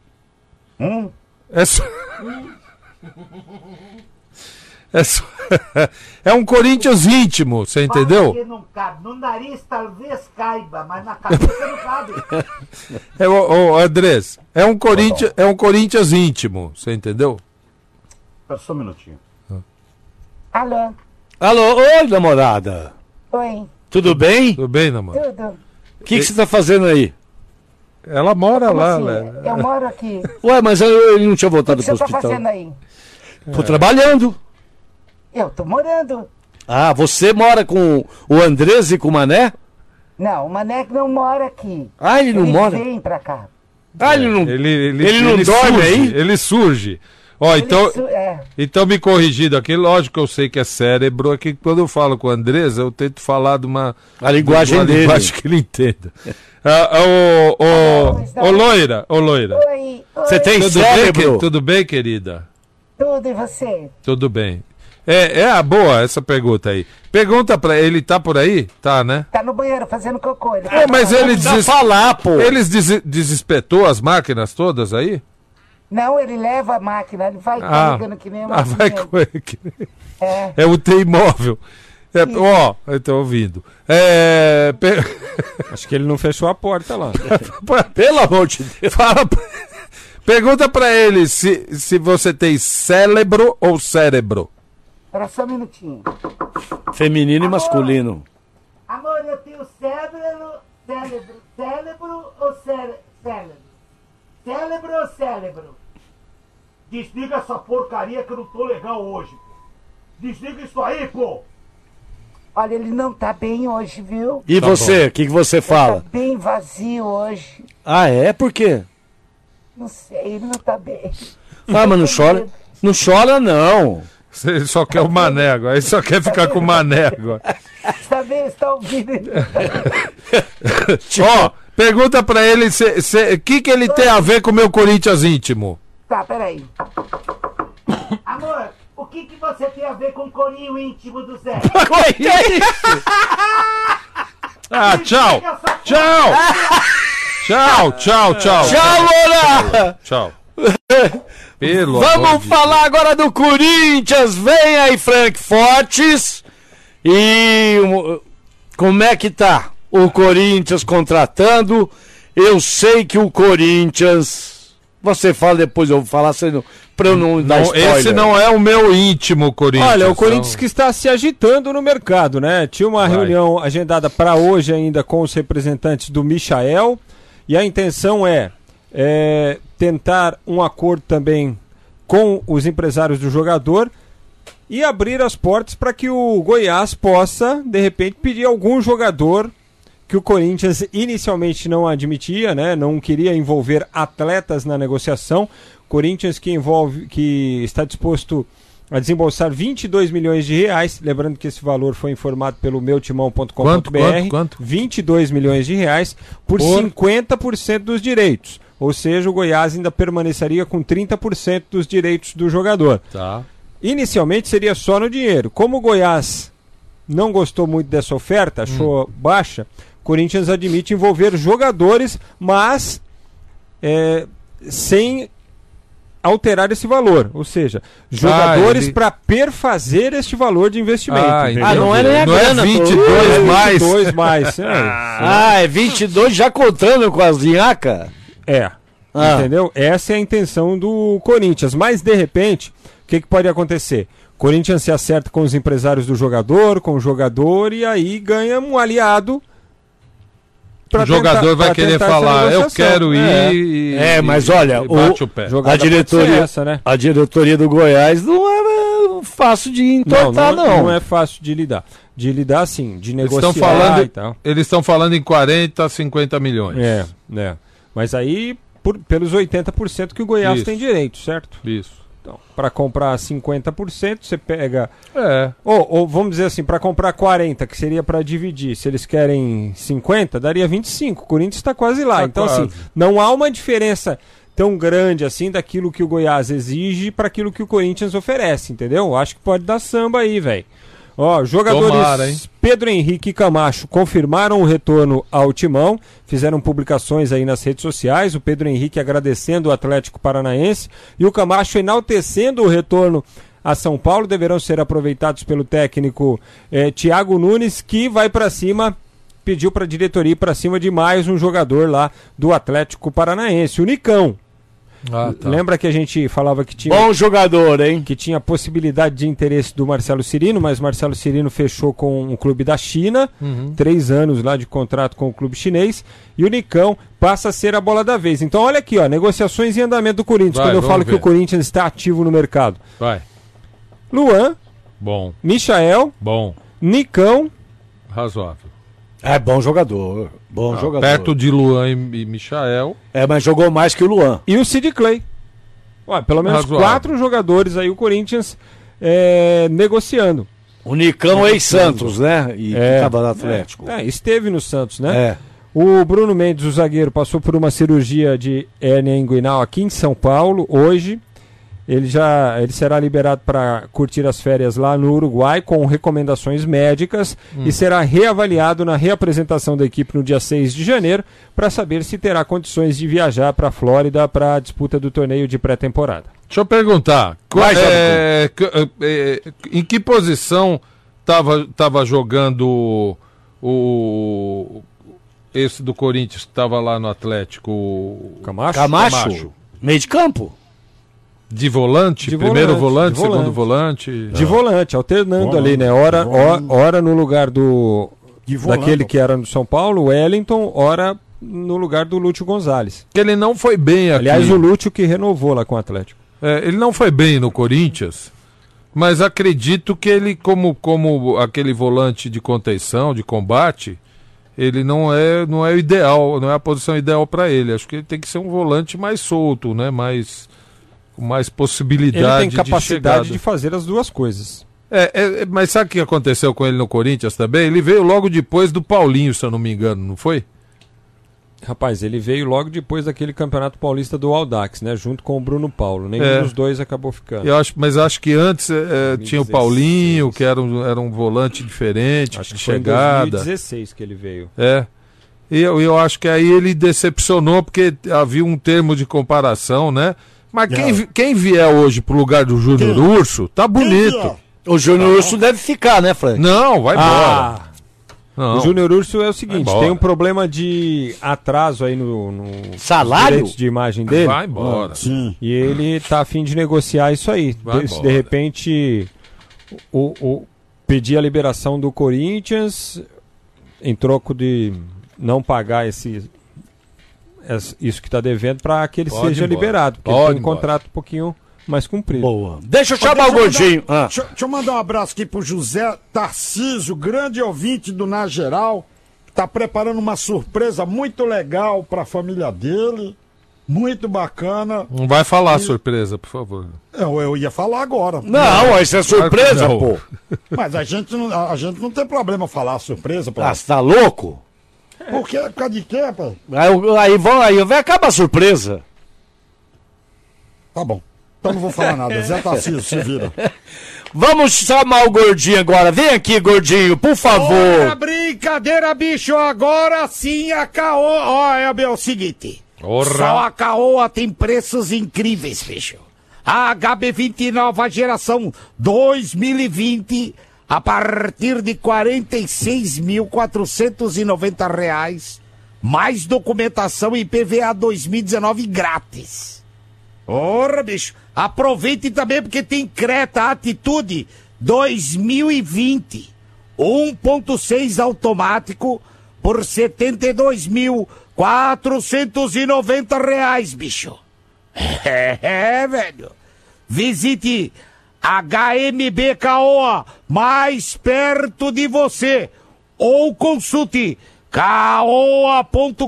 É um Corinthians íntimo, você entendeu? Que não cabe. No nariz talvez caiba, mas na cabeça não cabe. Andrés, é um Corinthians íntimo, você entendeu? Espera só um minutinho. Alô, oi, namorada. Oi. Tudo bem? Tudo bem, namorada? Tudo. O que você tá fazendo aí? Ela mora lá, assim? né? Eu moro aqui. Ué, mas ele não tinha voltado pro hospital. O que você tá fazendo aí? Tô trabalhando. Eu tô morando. Ah, você mora com o Andrés e com o Mané? Não, o Mané não mora aqui. Ah, ele não mora? Ele vem pra cá. Ah, ele não, ele não dorme surge, aí? Ele surge. Ó, então me corrigindo aqui, lógico que eu sei que é cérebro, aqui quando eu falo com o Andrés, eu tento falar de uma linguagem dele. linguagem que ele entenda. Loira. Oi. Você tem cérebro? Tudo bem, querida? Tudo, e você? Tudo bem. Boa essa pergunta aí. Pergunta pra ele, tá por aí? Tá, né? Tá no banheiro fazendo cocô. Mas ele desespetou as máquinas todas aí? Não, ele leva a máquina, ele vai carregando que nem uma vai que... É o T-móvel. Eu tô ouvindo. Acho que ele não fechou a porta lá. Pelo amor de Deus. Pergunta pra ele se você tem cérebro ou cérebro. Espera só um minutinho. Feminino e masculino. Amor, eu tenho cérebro ou cérebro? Cérebro ou cérebro? Desliga essa porcaria que eu não tô legal hoje. Desliga isso aí, pô. Olha, ele não tá bem hoje, viu? E você? O que você fala? Tá bem vazio hoje. Ah, é? Por quê? Não sei, ele não tá bem. Ah, mas não chora? Não chora, não. Ele só quer o Mané agora. Ele só quer ficar com o Mané agora. Tá vendo? Você tá ouvindo? Pergunta pra ele o que ele tem a ver com o meu Corinthians íntimo. Tá, peraí. Amor, o que você tem a ver com o corinho íntimo do Zé? Que é isso? Tchau! Tchau, Loura! Tchau. Vamos falar agora do Corinthians. Vem aí, Frank Fortes. E como é que tá o Corinthians contratando? Eu sei que o Corinthians... Você fala depois, eu vou falar pra eu não dar spoiler. Esse não é o meu íntimo Corinthians. Olha, o Corinthians que está se agitando no mercado, né? Tinha uma reunião agendada para hoje ainda com os representantes do Michael. E a intenção é tentar um acordo também com os empresários do jogador e abrir as portas para que o Goiás possa, de repente, pedir algum jogador que o Corinthians inicialmente não admitia, né? Não queria envolver atletas na negociação. Corinthians que está disposto a desembolsar 22 milhões de reais, lembrando que esse valor foi informado pelo meutimão.com.br. Quanto? 22 milhões de reais por 50% dos direitos. Ou seja, o Goiás ainda permaneceria com 30% dos direitos do jogador. Tá. Inicialmente seria só no dinheiro. Como o Goiás não gostou muito dessa oferta, achou baixa, Corinthians admite envolver jogadores, mas sem alterar esse valor. Ou seja, jogadores para perfazer este valor de investimento. Não é nem a grana. Não é 22 mais. 22 mais. É 22 já contando com as linhacas? Entendeu? Essa é a intenção do Corinthians. Mas, de repente, o que pode acontecer? Corinthians se acerta com os empresários do jogador, com o jogador, e aí ganha um aliado o jogador vai querer falar, eu quero ir. Mas olha, a diretoria do Goiás não é fácil de entortar, não. Não é fácil de lidar. De lidar, sim, de negociar e tal. Eles estão falando em 40, 50 milhões. Mas aí, pelos 80% que o Goiás tem direito, certo? Isso. Então, para comprar 50%, você pega... Ou vamos dizer assim, para comprar 40%, que seria para dividir, se eles querem 50%, daria 25%. O Corinthians está quase lá. Então, assim, não há uma diferença tão grande assim daquilo que o Goiás exige para aquilo que o Corinthians oferece, entendeu? Acho que pode dar samba aí, velho. Jogadores Pedro Henrique e Camacho confirmaram o retorno ao Timão, fizeram publicações aí nas redes sociais, o Pedro Henrique agradecendo o Atlético Paranaense e o Camacho enaltecendo o retorno a São Paulo. Deverão ser aproveitados pelo técnico Thiago Nunes, que vai para cima, pediu para a diretoria ir para cima de mais um jogador lá do Atlético Paranaense, o Nicão. Lembra que a gente falava que tinha... Bom jogador, hein? Que tinha possibilidade de interesse do Marcelo Cirino, mas Marcelo Cirino fechou com um clube da China, 3 anos lá de contrato com o clube chinês, e o Nicão passa a ser a bola da vez. Então olha aqui, negociações em andamento do Corinthians, quando eu falo que o Corinthians está ativo no mercado. Luan, bom. Michael, bom. Nicão, razoável. Bom jogador. Bom jogador. Perto de Luan e Michael. Mas jogou mais que o Luan. E o Sid Clay. Pelo menos razoável. 4 jogadores aí o Corinthians negociando. O Nicão ex-Santos, né? E que estava no Atlético. Esteve no Santos, né? O Bruno Mendes, o zagueiro, passou por uma cirurgia de hérnia inguinal aqui em São Paulo hoje. Ele será liberado para curtir as férias lá no Uruguai com recomendações médicas e será reavaliado na reapresentação da equipe no dia 6 de janeiro para saber se terá condições de viajar para a Flórida para a disputa do torneio de pré-temporada. Deixa eu perguntar, em que posição estava jogando esse do Corinthians que estava lá no Atlético? Camacho? Meio de campo? De volante? Primeiro volante, segundo volante? De volante, alternando ali, né? Ora no lugar daquele que era no São Paulo, o Wellington, ora no lugar do Lúcio Gonzalez. Que ele não foi bem aqui. Aliás, o Lúcio que renovou lá com o Atlético. Ele não foi bem no Corinthians, mas acredito que ele, como aquele volante de contenção, de combate, ele não é o ideal, não é a posição ideal para ele. Acho que ele tem que ser um volante mais solto, né? Com mais possibilidade de chegada. Ele tem capacidade de fazer as duas coisas. Mas sabe o que aconteceu com ele no Corinthians também? Ele veio logo depois do Paulinho, se eu não me engano, não foi? Rapaz, ele veio logo depois daquele Campeonato Paulista do Audax, né? Junto com o Bruno Paulo. Nenhum dos dois acabou ficando. Mas acho que antes tinha o Paulinho, que era um volante diferente, acho que chegada. Foi em 2016 que ele veio. E eu acho que aí ele decepcionou, porque havia um termo de comparação, né? Mas quem vier hoje pro lugar do Júnior Urso, tá bonito. O Júnior Urso deve ficar, né, Frank? Não, vai embora. Não. O Júnior Urso é o seguinte, tem um problema de atraso aí no salário de imagem dele. Vai embora. E ele tá a fim de negociar isso aí. Se de repente pedir a liberação do Corinthians em troco de não pagar isso que está devendo, para que ele seja liberado, porque ele tem um contrato um pouquinho mais comprido. Boa. Deixa eu chamar o Gordinho. Deixa eu mandar um abraço aqui pro José Tarcísio, grande ouvinte do Na Geral, que tá preparando uma surpresa muito legal para a família dele, muito bacana. Não vai falar surpresa, por favor. Eu ia falar agora. Não, isso é surpresa, pô. Mas a gente não tem problema falar surpresa. Você tá louco? Por quê? Por causa de quê, pai? Aí vai acabar a surpresa. Tá bom. Então não vou falar nada. Zé Tarcísio, se vira. Vamos chamar o Gordinho agora. Vem aqui, Gordinho, por favor. Olha, brincadeira, bicho. Agora sim a Caoa. Olha, é o seguinte. Só a Caoa tem preços incríveis, bicho. A HB20 nova geração 2020... a partir de R$ 46.490, mais documentação e PVA 2019 grátis. Ora, bicho, aproveite também porque tem Creta Atitude 2020, 1.6 automático por R$72.490, bicho. Velho. Visite HMB Caoa, mais perto de você, ou consulte caoa.com.br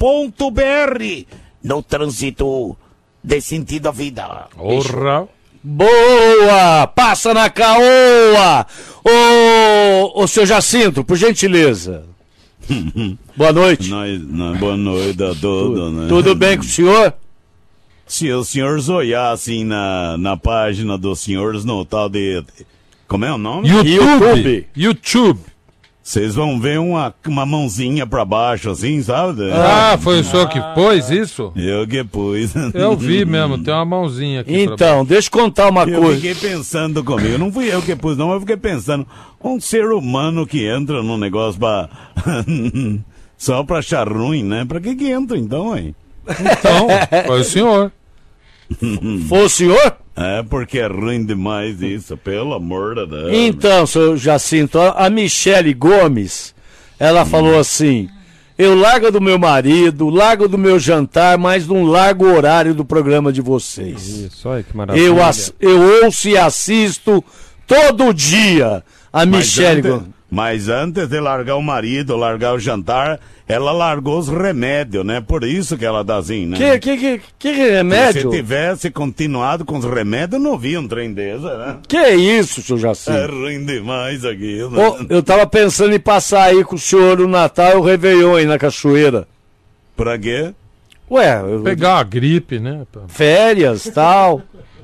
no trânsito de sentido à vida. Orra. Boa! Passa na Caoa! Ô, seu Jacinto, por gentileza. Boa noite. Boa noite a todos, né? Tudo bem com o senhor? Se os senhores olhar assim na página dos senhores no tal de... Como é o nome? YouTube. Vocês vão ver uma mãozinha pra baixo, assim, sabe? Foi o senhor que pôs isso? Eu que pus. Eu vi mesmo, tem uma mãozinha aqui. Então, deixa eu contar uma coisa. Eu fiquei pensando comigo, não fui eu que pus não, eu fiquei pensando, um ser humano que entra num negócio pra... só pra achar ruim, né? Pra que entra então, hein? Então, foi o senhor. Foi o senhor? É, porque é ruim demais isso, pelo amor de Deus. Então, seu Jacinto, a Michele Gomes, ela falou assim, eu largo do meu marido, largo do meu jantar, mas não largo o horário do programa de vocês. Isso, olha que maravilha. Eu ouço e assisto todo dia a Michele Gomes. Mas antes de largar o marido, largar o jantar, ela largou os remédios, né? Por isso que ela dá assim, né? Que remédio? Se tivesse continuado com os remédios, não via um trem desse, né? Que isso, seu Jacinto? É ruim demais aquilo, né? Eu tava pensando em passar aí com o senhor no Natal e o Réveillon aí na cachoeira. Pra quê? Ué... Pegar a gripe, né? Férias, tal.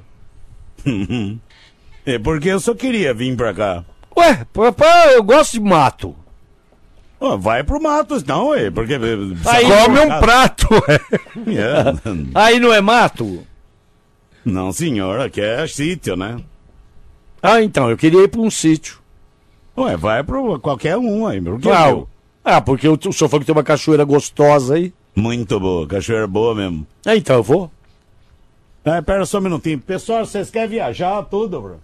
É porque eu só queria vir pra cá. Ué, eu gosto de mato. Vai pro mato, não, porque... Aí come um prato, Aí não é mato? Não, senhor, aqui é sítio, né? Então, eu queria ir pra um sítio. Vai pro qualquer um aí, porque porque o senhor falou que tem uma cachoeira gostosa aí. Muito boa, cachoeira boa mesmo. Então, eu vou. Pera só um minutinho. Pessoal, vocês querem viajar tudo, bro?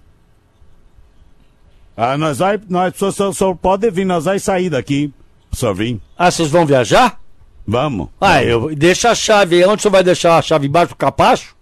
Nós só pode vir, nós vamos sair daqui, só vir. Vocês vão viajar? Vamos. Deixa a chave, onde o senhor vai deixar a chave? Embaixo do capacho?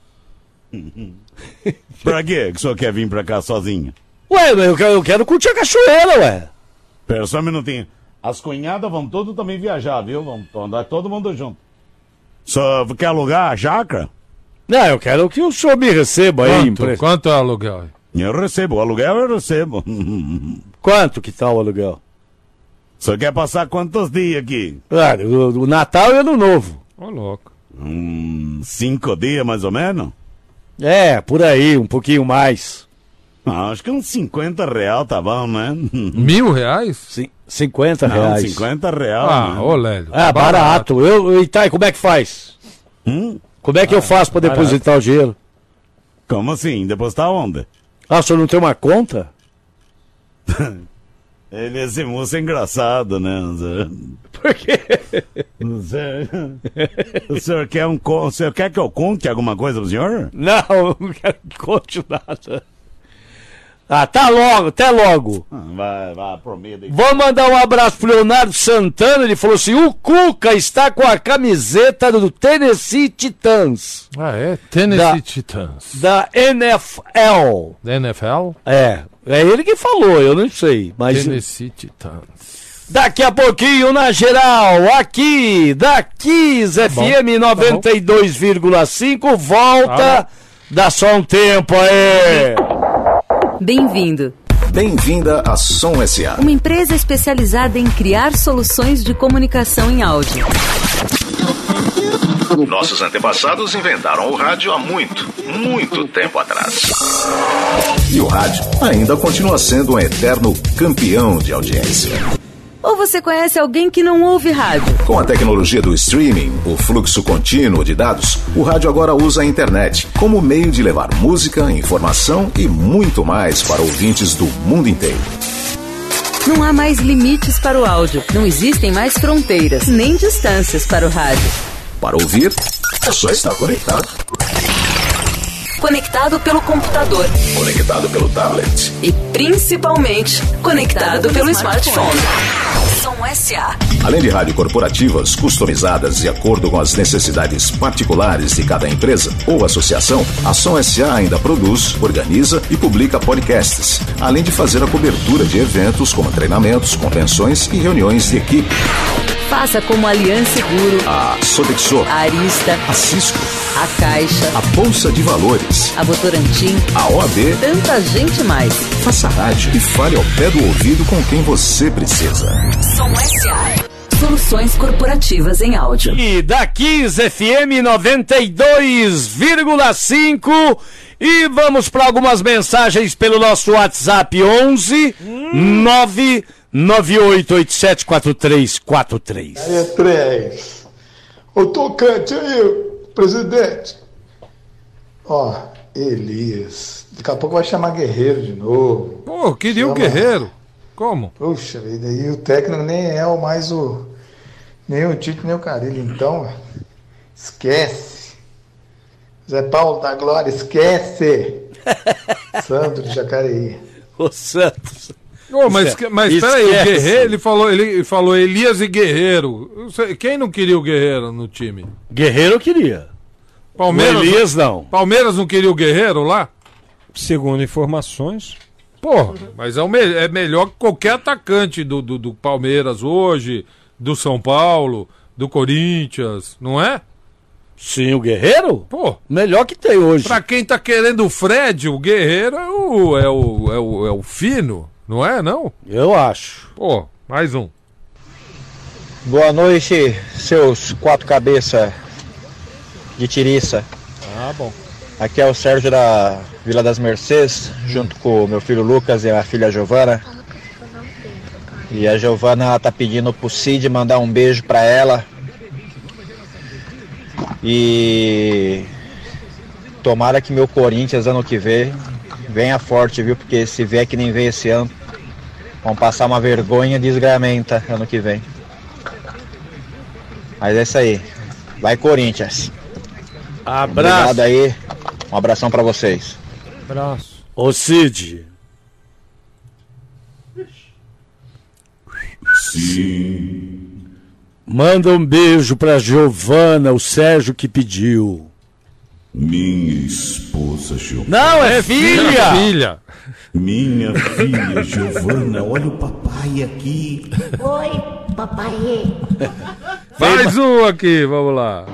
Pra quê que o senhor quer vir pra cá sozinho? Eu quero curtir a cachoeira, Pera só um minutinho. As cunhadas vão todos também viajar, viu? Vão andar todo mundo junto. Só quer alugar a chácara? Não, eu quero que o senhor me receba aí. Quanto é o aluguel? Eu recebo, o aluguel eu recebo. Quanto que tá o aluguel? O senhor quer passar quantos dias aqui? O Natal e Ano Novo. Ô, louco. 5 dias mais ou menos? Por aí, um pouquinho mais. Acho que uns R$50 tá bom, né? R$1.000? Sim, R$50. Não, R$50. Ô, Lélio. Barato. E como é que faz? Como é que eu faço pra depositar o dinheiro? Como assim? Depositar onde? O senhor não tem uma conta? Esse moço é engraçado, né? Por quê? O senhor quer que eu conte alguma coisa pro senhor? Não, eu não quero que conte nada. Tá logo, até logo. Vai, prometo. Vou mandar um abraço pro Leonardo Santana, ele falou assim, o Cuca está com a camiseta do Tennessee Titans. Tennessee Titans. Da NFL. Da NFL? É ele que falou, eu não sei. Mas Tennessee Titans. Daqui a pouquinho, na geral, aqui, da Kiss FM 92,5, volta, dá só um tempo aí. Bem-vindo. Bem-vinda à Som S.A. Uma empresa especializada em criar soluções de comunicação em áudio. Nossos antepassados inventaram o rádio há muito tempo atrás. E o rádio ainda continua sendo um eterno campeão de audiência. Ou você conhece alguém que não ouve rádio? Com a tecnologia do streaming, o fluxo contínuo de dados, o rádio agora usa a internet como meio de levar música, informação e muito mais para ouvintes do mundo inteiro. Não há mais limites para o áudio, não existem mais fronteiras, nem distâncias para o rádio. Para ouvir, é só estar conectado. conectado pelo computador, conectado pelo tablet e principalmente conectado pelo smartphone. Som SA. Além de rádio corporativas customizadas de acordo com as necessidades particulares de cada empresa ou associação, a Som SA ainda produz, organiza e publica podcasts, além de fazer a cobertura de eventos como treinamentos, convenções e reuniões de equipe. Faça como a Aliança Seguro, a Sodexo, a Arista, a Cisco, a Caixa, a Bolsa de Valores, a Votorantim, a OAB, tanta gente mais. Faça rádio e fale ao pé do ouvido com quem você precisa. Som SA. Soluções corporativas em áudio. E da Kiss FM 92,5 e vamos para algumas mensagens pelo nosso WhatsApp 11 998874343. Aí é 3. O tocante aí, presidente. Ó, Elias. Daqui a pouco vai chamar Guerreiro de novo. Pô, queria o Guerreiro. Como? Puxa vida, e o técnico nem é nem o Tite, nem o Carille. Então, esquece. Zé Paulo da Glória, esquece. Sandro de Jacareí. Ô, Santos. Oh, mas peraí, o Guerreiro, ele falou Elias e Guerreiro. Quem não queria o Guerreiro no time? Guerreiro queria. Palmeiras, o Elias não. Palmeiras não queria o Guerreiro lá? Segundo informações. Porra, mas é melhor que qualquer atacante do Palmeiras hoje, do São Paulo, do Corinthians, não é? Sim, o Guerreiro? Pô, melhor que tem hoje. Pra quem tá querendo o Fred, o Guerreiro é o fino, não é, não? Eu acho. Pô, mais um. Boa noite, seus 4 cabeças de tiriça. Ah, bom. Aqui é o Sérgio da Vila das Mercês, junto com o meu filho Lucas e a filha Giovana. E a Giovana tá pedindo pro Cid mandar um beijo pra ela. E tomara que meu Corinthians ano que vem venha forte, viu? Porque se vier que nem veio esse ano, vão passar uma vergonha desgramenta ano que vem. Mas é isso aí. Vai, Corinthians. Abraço. Obrigado aí. Um abração pra vocês. Abraço. Ô Cid. Sim. Manda um beijo pra Giovana, o Sérgio que pediu. Minha esposa Giovana. Não, é filha! Filha. Minha filha Giovana, olha o papai aqui. Oi, papai. Mais um aqui, vamos lá.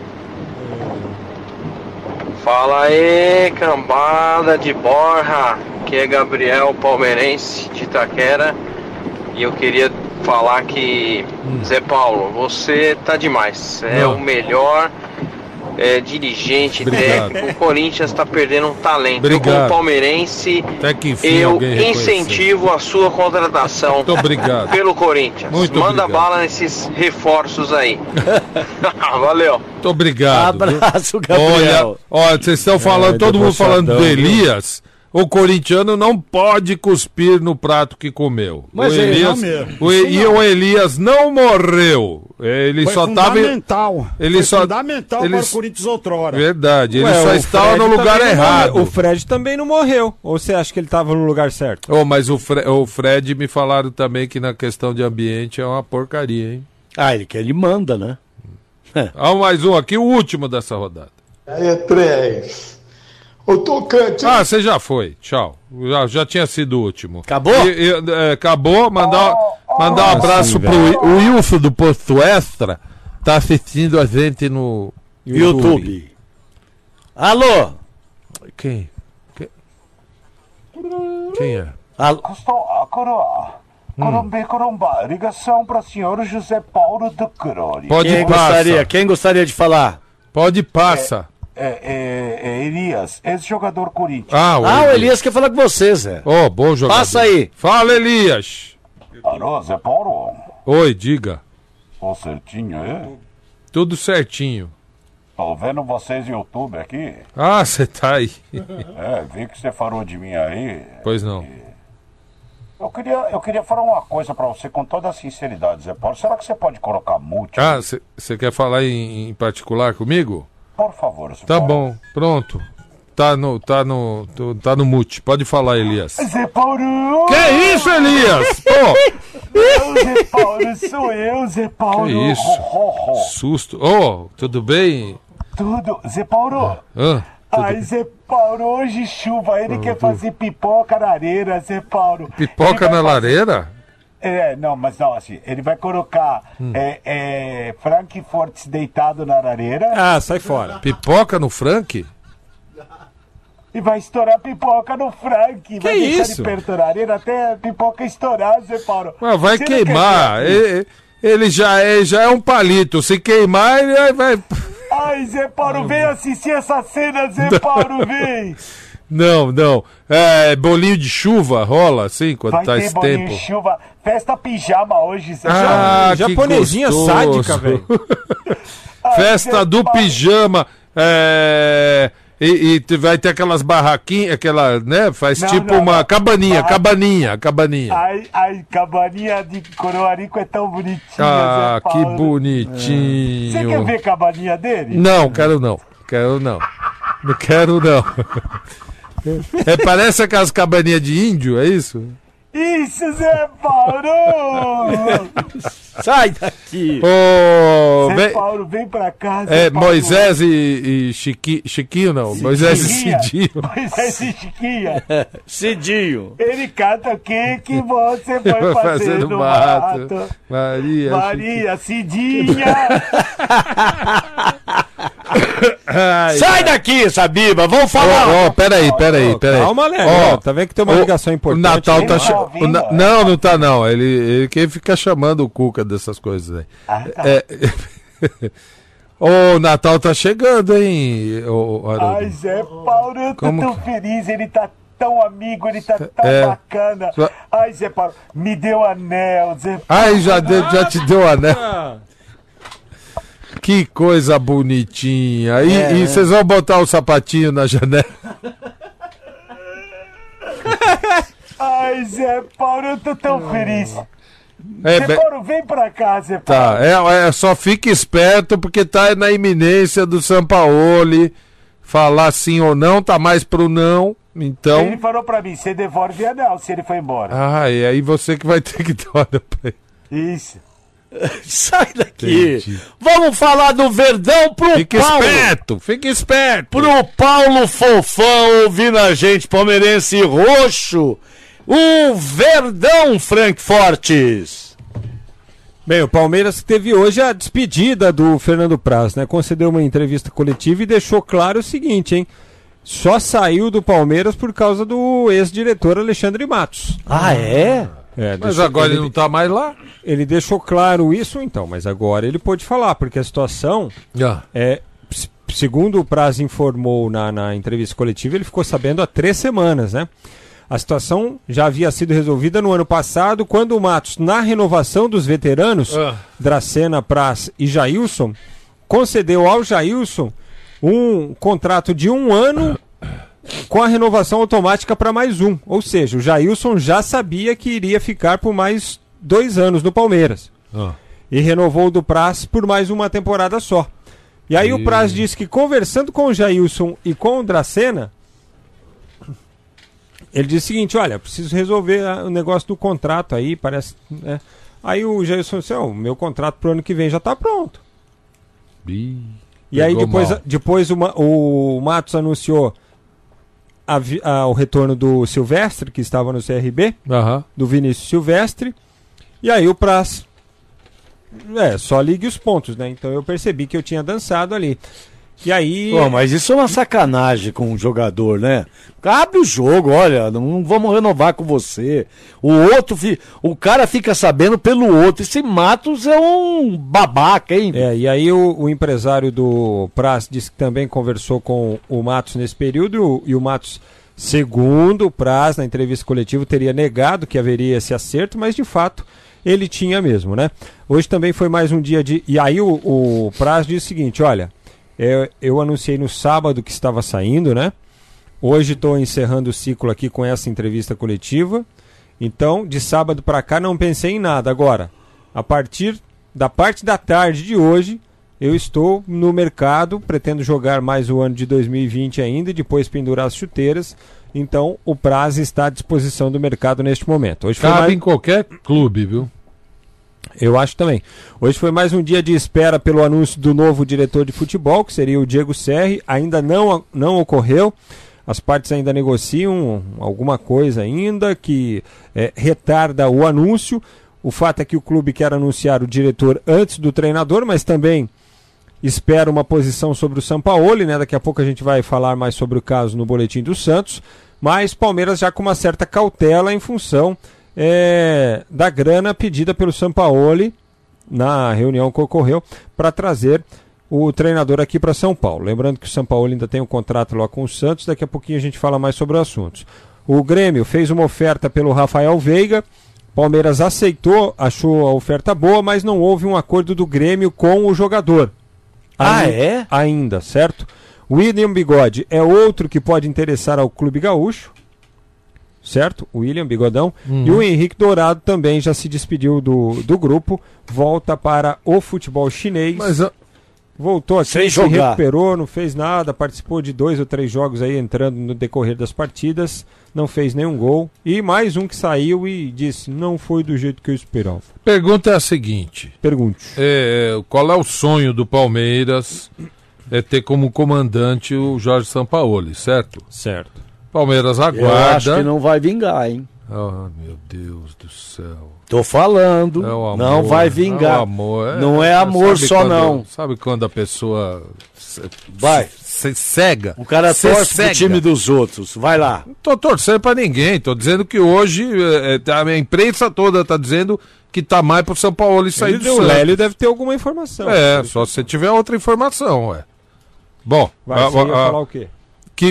Fala aí, cambada de Borra, que é Gabriel, palmeirense de Itaquera. E eu queria falar que, Zé Paulo, você tá demais. É o melhor dirigente, técnico. O Corinthians tá perdendo um talento. Obrigado. Eu, como palmeirense, eu incentivo a sua contratação. Muito obrigado. Pelo Corinthians. Muito Manda obrigado. bala nesses reforços aí. Valeu. Muito obrigado. Abraço, Gabriel. Olha, vocês estão falando, todo mundo falando do Elias. O corintiano não pode cuspir no prato que comeu. Mas o Elias, o Elias não morreu. Ele foi só estava. Fundamental. Fundamental para o Corinthians outrora. Verdade. Ele só estava no lugar errado. O Fred também não morreu. Ou você acha que ele estava no lugar certo? Mas o Fred me falaram também que na questão de ambiente é uma porcaria, hein? Ah, ele manda, né? Mais um aqui, o último dessa rodada. Aí é 3. O tocante. Ah, você já foi. Tchau. Já tinha sido o último. Acabou? Acabou. Mandar um abraço pro Wilson do Posto Extra. Tá assistindo a gente no YouTube. Alô? Quem é? Alô? Coromba, ligação para o senhor José Paulo do Crone. Quem gostaria de falar? Pode passar. Elias, ex-jogador Corinthians. O Elias quer falar com você, Zé. Bom jogador. Passa aí. Fala, Elias. Alô, Zé Paulo? Oi, diga. Tô certinho aí? Tudo certinho. Tô vendo vocês no YouTube aqui. Ah, você tá aí. Vi que você falou de mim aí. Pois não. Eu queria falar uma coisa pra você com toda a sinceridade, Zé Paulo. Será que você pode colocar multa? Você quer falar em particular comigo? Por favor, Zé Tá Paulo. bom, pronto. tá no mute. Pode falar, Elias. Zé Paulo! Que isso, Elias? Zé Paulo, sou eu, Zé Paulo. Que isso? Susto. Tudo bem? Tudo. Zé Paulo. Ai, Zé Paulo, hoje chuva. Ele quer fazer pipoca na areia, Zé Paulo. Pipoca na lareira? Não, mas não, assim, ele vai colocar Frankfurt deitado na lareira. Ah, sai fora. Pipoca no Frank? E vai estourar pipoca no Frank. Vai deixar isso? de perto da areia até a pipoca estourar, Zé Paulo. Mas vai queimar. Ele já é um palito. Se queimar, ele vai... Ai, Zé Paulo, vem assistir essa cena, Zé Paulo, vem. Não. Bolinho de chuva rola assim quando vai tá ter esse bolinho tempo? de chuva. Festa pijama hoje, Zé Paulo. Japonesinha sádica, velho. Festa do pijama. E vai ter aquelas barraquinhas, né? Faz uma cabaninha. Ai, cabaninha de Coroarico é tão bonitinha, Ah, Zé que Paulo. bonitinho. Você quer ver a cabaninha dele? Não, quero não. Não quero não. Parece aquelas cabaninhas de índio, é isso? Isso, Zé Paulo! Sai daqui! Zé Paulo, vem pra cá, Zé Paulo. Moisés e Chiquinho não. Moisés e Cidinho. Moisés e Chiquinha. Cidinho. Ele canta o que você foi fazer no mato. Maria, Cidinha. Sai daqui, Sabiba, vamos falar. Peraí. Calma, Léo. Tá vendo que tem uma ligação importante. O Natal tá chegando. Não tá não. Ele quer ficar chamando o Cuca dessas coisas aí. O Natal tá chegando, hein, Haroldo? Ai, Zé Paulo, eu tô tão feliz, ele tá tão amigo, ele tá tão bacana. Ai, Zé Paulo, me deu anel, Zé Paulo. Ai, já te deu anel. Que coisa bonitinha. E vocês vão botar o sapatinho na janela? Ai, Zé Paulo, eu tô tão feliz. Zé Paulo, vem pra cá, Zé Paulo. Tá, só fique esperto porque tá na iminência do Sampaoli falar sim ou não, tá mais pro não, então... Ele falou pra mim, você devolve o anel se ele for embora. E aí você que vai ter que dar pra ele. Isso. Sai daqui. Entendi. Vamos falar do Verdão pro Paulo. Fique esperto. Pro Paulo Fofão ouvindo a gente, palmeirense roxo. O Verdão, Frank Fortes. Bem, o Palmeiras teve hoje a despedida do Fernando Praz, né? Concedeu uma entrevista coletiva e deixou claro o seguinte, hein? Só saiu do Palmeiras por causa do ex-diretor Alexandre Matos. Mas agora ele não tá mais lá? Ele deixou claro isso, então, mas agora ele pode falar, porque a situação segundo o Praz informou na entrevista coletiva, ele ficou sabendo há 3 semanas, né? A situação já havia sido resolvida no ano passado, quando o Matos, na renovação dos veteranos, Dracena, Praz e Jailson, concedeu ao Jailson um contrato de 1 ano com a renovação automática para mais 1. Ou seja, o Jailson já sabia que iria ficar por mais 2 anos no Palmeiras. E renovou o do Praz por mais uma temporada só. E aí o Praz disse que conversando com o Jailson e com o Dracena, ele disse o seguinte, olha, preciso resolver o negócio do contrato aí, parece... Né? Aí o Jailson disse, meu contrato pro ano que vem já tá pronto. E aí depois o Matos anunciou o retorno do Silvestre, que estava no CRB, do Vinícius Silvestre, e aí o Praz só ligue os pontos, né? Então eu percebi que eu tinha dançado ali. E aí... mas isso é uma sacanagem com o jogador, né? Abre o jogo, olha, não vamos renovar com você. O cara fica sabendo pelo outro. Esse Matos é um babaca, hein? E aí o empresário do Praz disse que também conversou com o Matos nesse período, e o Matos, segundo o Praz, na entrevista coletiva, teria negado que haveria esse acerto, mas de fato ele tinha mesmo, né? Hoje também foi mais um dia de... E aí o Praz disse o seguinte, olha... Eu anunciei no sábado que estava saindo, né? Hoje estou encerrando o ciclo aqui com essa entrevista coletiva. Então, de sábado para cá, não pensei em nada. Agora, a partir da parte da tarde de hoje, eu estou no mercado, pretendo jogar mais o ano de 2020 ainda e depois pendurar as chuteiras. Então o prazo está à disposição do mercado neste momento. Hoje cabe em qualquer clube, viu? Eu acho também. Hoje foi mais um dia de espera pelo anúncio do novo diretor de futebol, que seria o Diego Serri. Ainda não ocorreu. As partes ainda negociam alguma coisa ainda que retarda o anúncio. O fato é que o clube quer anunciar o diretor antes do treinador, mas também espera uma posição sobre o Sampaoli, né? Daqui a pouco a gente vai falar mais sobre o caso no Boletim do Santos. Mas Palmeiras já com uma certa cautela em função da grana pedida pelo Sampaoli na reunião que ocorreu para trazer o treinador aqui para São Paulo. Lembrando que o Sampaoli ainda tem um contrato lá com o Santos, daqui a pouquinho a gente fala mais sobre os assuntos. O Grêmio fez uma oferta pelo Rafael Veiga, Palmeiras aceitou, achou a oferta boa, mas não houve um acordo do Grêmio com o jogador. Ainda, certo? O William Bigode é outro que pode interessar ao Clube Gaúcho, certo? O William Bigodão. E o Henrique Dourado também já se despediu do grupo, volta para o futebol chinês. Voltou aqui, se recuperou, não fez nada, participou de 2 ou 3 jogos aí entrando no decorrer das partidas, não fez nenhum gol. E mais um que saiu e disse, não foi do jeito que eu esperava. Pergunta é a seguinte. Pergunte. Qual é o sonho do Palmeiras? É ter como comandante o Jorge Sampaoli, certo? Certo. Palmeiras aguarda. Eu acho que não vai vingar, hein? Ah, meu Deus do céu. Tô falando. É amor, não vai vingar. Não é amor só, não. Sabe quando a pessoa se cega? O cara torce pro time dos outros. Vai lá. Não tô torcendo pra ninguém. Tô dizendo que hoje a imprensa toda tá dizendo que tá mais pro São Paulo e sair do Santos. O Lélio deve ter alguma informação. Só se você tiver outra informação, ué. Bom, você ia falar o quê? Que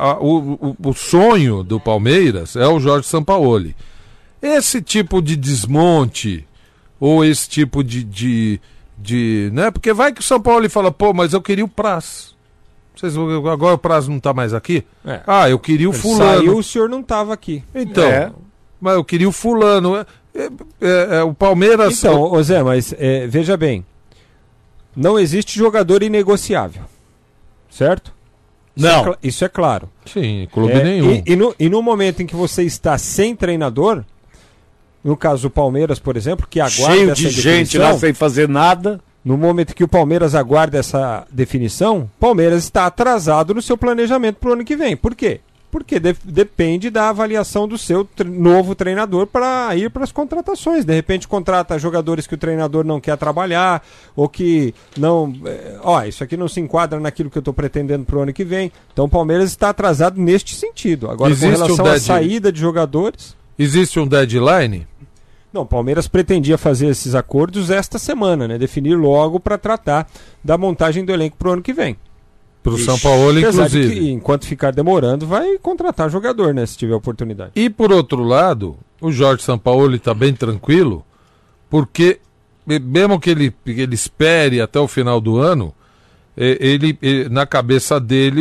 o sonho do Palmeiras é o Jorge Sampaoli. Esse tipo de desmonte, ou esse tipo de né? Porque vai que o São Paulo fala, pô, mas eu queria o Praz. Agora o Praz não tá mais aqui? Eu queria o fulano. Saiu, o senhor não tava aqui. Então, mas eu queria o fulano. O Palmeiras... Então, Zé, mas veja bem, não existe jogador inegociável, certo? Não. Isso é claro. Sim, clube nenhum. E no momento em que você está sem treinador, no caso do Palmeiras, por exemplo, que aguarda cheio de gente lá sem fazer nada. No momento que o Palmeiras aguarda essa definição, Palmeiras está atrasado no seu planejamento para o ano que vem. Por quê? Porque depende da avaliação do seu novo treinador para ir para as contratações. De repente contrata jogadores que o treinador não quer trabalhar, ou que não... isso aqui não se enquadra naquilo que eu estou pretendendo para o ano que vem. Então o Palmeiras está atrasado neste sentido. Agora, com relação à saída de jogadores... Existe um deadline? Não, o Palmeiras pretendia fazer esses acordos esta semana, né? Definir logo para tratar da montagem do elenco para o ano que vem. Para o São Paulo, inclusive. Que, enquanto ficar demorando, vai contratar jogador, né? Se tiver oportunidade. E por outro lado, o Jorge Sampaoli está bem tranquilo, porque mesmo que ele espere até o final do ano, ele na cabeça dele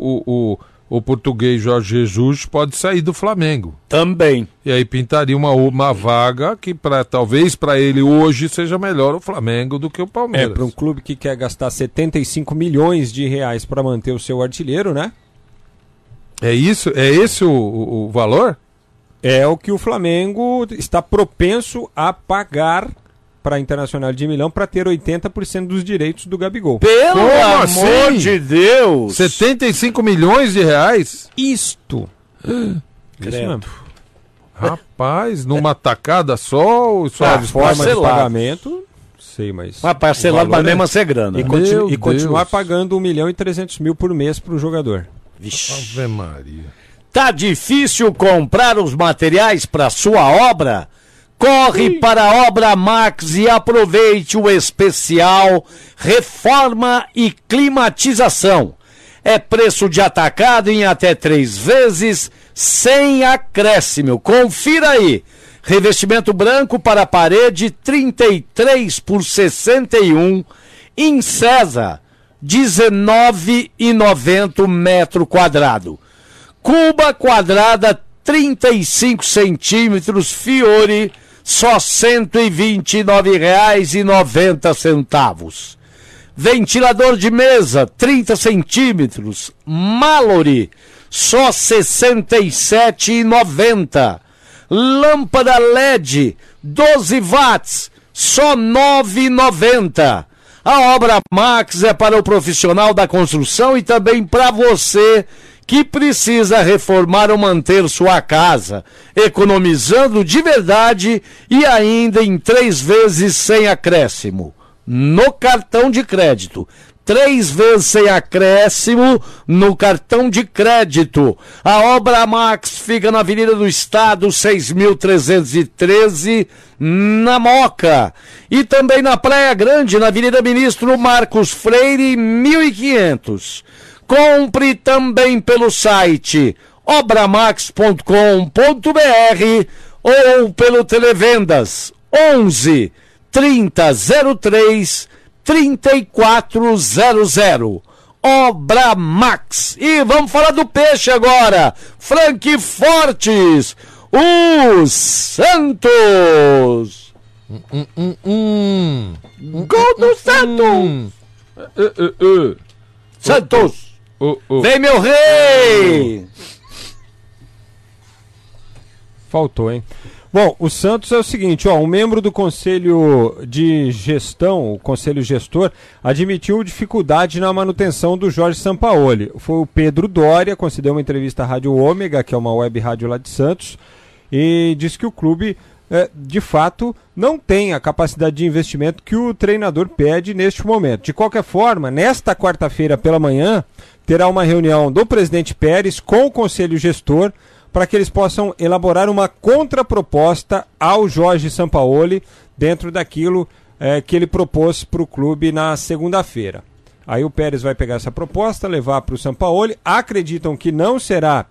o português Jorge Jesus pode sair do Flamengo. Também. E aí pintaria uma vaga que talvez para ele hoje seja melhor o Flamengo do que o Palmeiras. Para um clube que quer gastar 75 milhões de reais para manter o seu artilheiro, né? É isso? É esse o valor? É o que o Flamengo está propenso a pagar para a Internacional de Milão para ter 80% dos direitos do Gabigol. Pelo amor de Deus! 75 milhões de reais? Isto. Credo. Rapaz, numa tacada só ou só forma de pagamento? Sei, mas... parcelado, mas mesmo ser grana. E continuar pagando 1.300.000 por mês para o jogador. Vixe. Ave Maria. Tá difícil comprar os materiais para sua obra? Corre para a Obra Max e aproveite o especial Reforma e Climatização. É preço de atacado em até 3 vezes, sem acréscimo. Confira aí. Revestimento branco para a parede, 33 por 61, em César, 19,90 metro quadrado. Cuba quadrada, 35 centímetros, Fiore, só R$ 129,90. Ventilador de mesa, 30 centímetros, Mallory, só R$ 67,90. Lâmpada LED, 12 watts, só R$ 9,90. A Obra Max é para o profissional da construção e também para você que precisa reformar ou manter sua casa, economizando de verdade e ainda em 3 vezes sem acréscimo. No cartão de crédito. 3 vezes sem acréscimo no cartão de crédito. A Obra Max fica na Avenida do Estado, 6.313, na Moca. E também na Praia Grande, na Avenida Ministro Marcos Freire, 1500. Compre também pelo site obramax.com.br ou pelo Televendas 11 3003 3400. Obra Max. E vamos falar do peixe agora. Frank Fortes, o Santos. Gol do Santos. Santos. Vem, meu rei! Faltou, hein? Bom, o Santos é o seguinte, um membro do Conselho de Gestão, o Conselho Gestor, admitiu dificuldade na manutenção do Jorge Sampaoli. Foi o Pedro Doria, concedeu uma entrevista à Rádio Ômega, que é uma web rádio lá de Santos, e disse que o clube, de fato, não tem a capacidade de investimento que o treinador pede neste momento. De qualquer forma, nesta quarta-feira pela manhã, terá uma reunião do presidente Pérez com o Conselho Gestor para que eles possam elaborar uma contraproposta ao Jorge Sampaoli dentro daquilo que ele propôs para o clube na segunda-feira. Aí o Pérez vai pegar essa proposta, levar para o Sampaoli. Acreditam que não será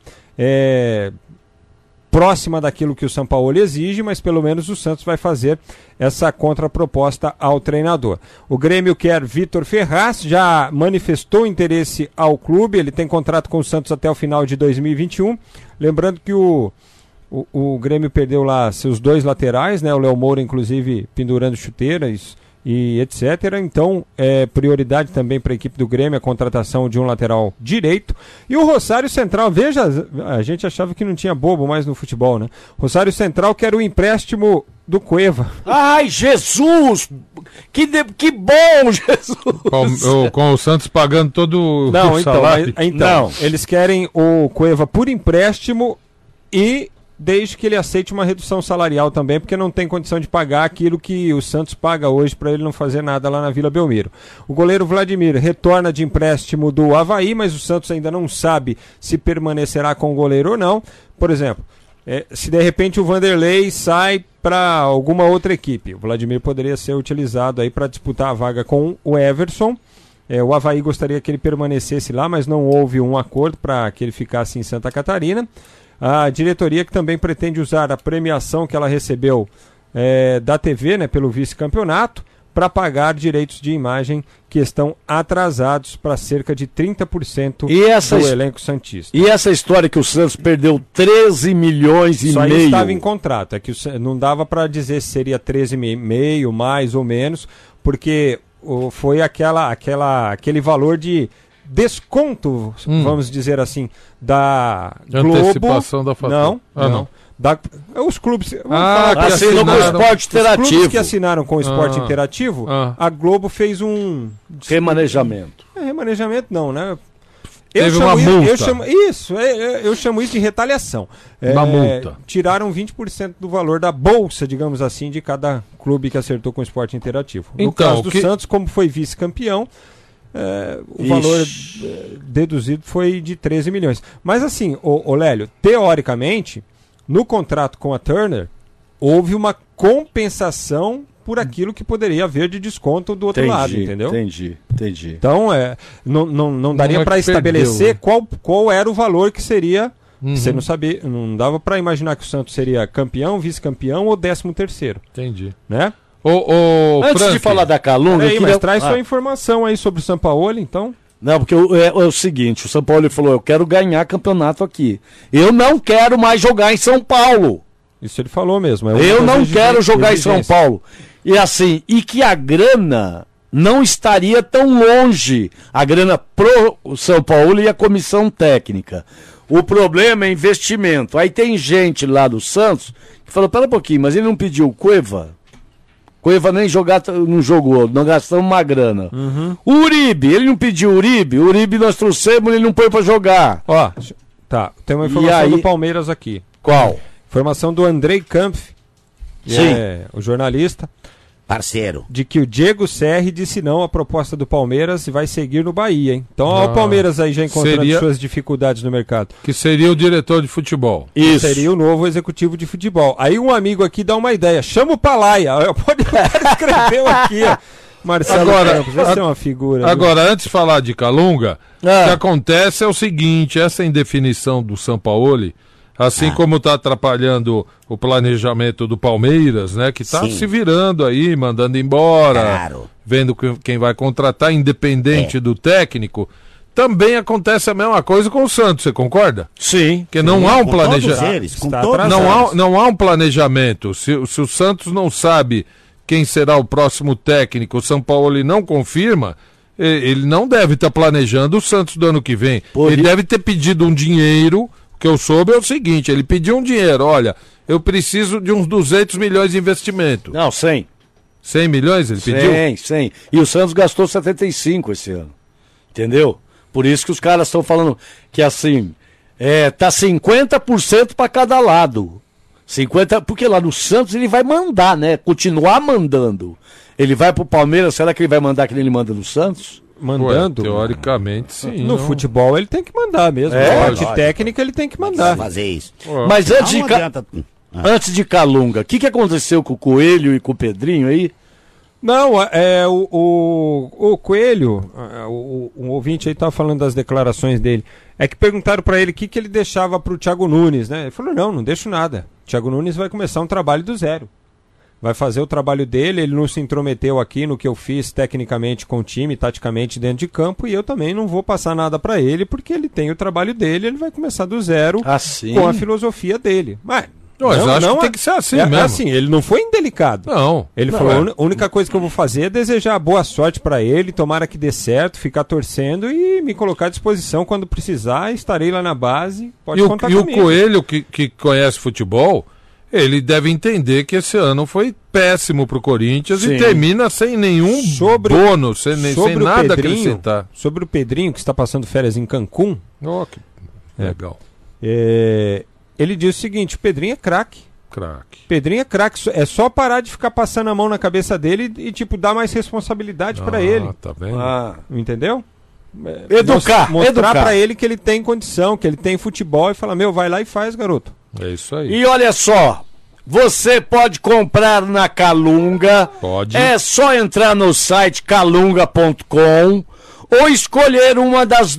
próxima daquilo que o Sampaoli exige, mas pelo menos o Santos vai fazer essa contraproposta ao treinador. O Grêmio quer Vitor Ferraz, já manifestou interesse ao clube, ele tem contrato com o Santos até o final de 2021. Lembrando que o Grêmio perdeu lá seus 2 laterais, né? O Léo Moura, inclusive, pendurando chuteiras e etc. Então, é prioridade também para a equipe do Grêmio a contratação de um lateral direito. E o Rosário Central, veja, a gente achava que não tinha bobo mais no futebol, né? Rosário Central quer o empréstimo do Cueva. Ai, Jesus! Que bom, Jesus! Com o Santos pagando todo o salário. Então, eles querem o Cueva por empréstimo e desde que ele aceite uma redução salarial também, porque não tem condição de pagar aquilo que o Santos paga hoje para ele não fazer nada lá na Vila Belmiro. O goleiro Vladimir retorna de empréstimo do Avaí, mas o Santos ainda não sabe se permanecerá com o goleiro ou não. Por exemplo, se de repente o Vanderlei sai para alguma outra equipe, o Vladimir poderia ser utilizado aí para disputar a vaga com o Everson. O Avaí gostaria que ele permanecesse lá, mas não houve um acordo para que ele ficasse em Santa Catarina. A diretoria que também pretende usar a premiação que ela recebeu da TV, né, pelo vice-campeonato, para pagar direitos de imagem que estão atrasados para cerca de 30% do elenco santista. E essa história que o Santos perdeu 13 milhões e meio... Isso aí estava em contrato, é que não dava para dizer se seria 13,5, mais ou menos, porque foi aquele valor de desconto, vamos dizer assim, da Globo. Antecipação da fatura. Não. Os clubes que assinaram com o Esporte Interativo. Os clubes que assinaram com o Esporte Interativo, a Globo fez um remanejamento. Remanejamento não, né? Teve uma multa. Eu chamo isso de retaliação. Uma multa. Tiraram 20% do valor da bolsa, digamos assim, de cada clube que acertou com o Esporte Interativo. No caso do Santos, como foi vice-campeão, o valor deduzido foi de 13 milhões. Mas assim, Lélio, teoricamente, no contrato com a Turner, houve uma compensação por aquilo que poderia haver de desconto do outro lado, entendeu? Entendi. Então, não daria para estabelecer qual era o valor que seria. Você não sabia, não dava para imaginar que o Santos seria campeão, vice-campeão ou 13º. Entendi. Né? Antes Frank, de falar da Calunga... mas traz sua informação aí sobre o Sampaoli, então... Não, porque é o seguinte, o Sampaoli falou, eu quero ganhar campeonato aqui. Eu não quero mais jogar em São Paulo. Isso ele falou mesmo. Eu não quero jogar em São Paulo. E assim, e que a grana não estaria tão longe a grana pro São Paulo e a comissão técnica. O problema é investimento. Aí tem gente lá do Santos que falou, pera um pouquinho, mas ele não pediu o Cueva? Cueva nem não jogou, não gastamos uma grana. O Uribe, ele não pediu o Uribe nós trouxemos, ele não põe pra jogar. Ó, tá, tem uma informação do Palmeiras aqui. Qual? Informação do Andrei Kampf, o jornalista. Parceiro. De que o Diego Serri disse não à proposta do Palmeiras e vai seguir no Bahia, hein? Então, ó, o Palmeiras aí já encontrando suas dificuldades no mercado. Que seria o diretor de futebol. Isso. Seria o novo executivo de futebol. Aí um amigo aqui dá uma ideia. Chama o Palaia. Pode escrever aqui, ó. Marcelo Campos, essa é uma figura. Agora, antes de falar de Calunga, o que acontece é o seguinte, essa indefinição do Sampaoli, assim como está atrapalhando o planejamento do Palmeiras, né? Que está se virando aí, mandando embora, vendo quem vai contratar, independente do técnico. Também acontece a mesma coisa com o Santos, você concorda? Sim. Porque não há um planejamento. Não há um planejamento. Se o Santos não sabe quem será o próximo técnico, o São Paulo não confirma, ele não deve estar planejando o Santos do ano que vem. Ele deve ter pedido um dinheiro. O que eu soube é o seguinte, ele pediu um dinheiro, olha, eu preciso de uns 200 milhões de investimento. Não, 100. 100 milhões ele pediu? 100. E o Santos gastou 75 esse ano, entendeu? Por isso que os caras estão falando que assim, tá 50% para cada lado. 50, porque lá no Santos ele vai mandar, né? Continuar mandando. Ele vai pro Palmeiras, será que ele vai mandar que nem ele manda no Santos? Mandando? Teoricamente, sim. No futebol ele tem que mandar mesmo. Na parte técnica ele tem que mandar. Fazer isso. Mas antes de Calunga, o que aconteceu com o Coelho e com o Pedrinho aí? Não, o Coelho, o ouvinte aí estava falando das declarações dele, é que perguntaram para ele o que ele deixava para o Thiago Nunes, né? Ele falou, não deixo nada. O Thiago Nunes vai começar um trabalho do zero. Vai fazer o trabalho dele, ele não se intrometeu aqui no que eu fiz tecnicamente com o time, taticamente dentro de campo, e eu também não vou passar nada para ele, porque ele tem o trabalho dele, ele vai começar do zero com a filosofia dele. Mas acho que tem que ser assim mesmo. Assim, ele não foi indelicado. Não. Ele falou, a única coisa que eu vou fazer é desejar boa sorte para ele, tomara que dê certo, ficar torcendo e me colocar à disposição quando precisar, estarei lá na base, pode contar comigo. E o Coelho, que conhece futebol, ele deve entender que esse ano foi péssimo pro Corinthians e termina sem nenhum bônus, sem nada acrescentar. Sobre o Pedrinho, que está passando férias em Cancún. Que legal. Ele diz o seguinte, o Pedrinho é craque. Pedrinho é craque, é só parar de ficar passando a mão na cabeça dele e dar mais responsabilidade para ele. Tá vendo? Entendeu? Mostrar para ele que ele tem condição, que ele tem futebol e falar, vai lá e faz, garoto. É isso aí. E olha só, você pode comprar na Calunga. Pode. É só entrar no site calunga.com ou escolher uma das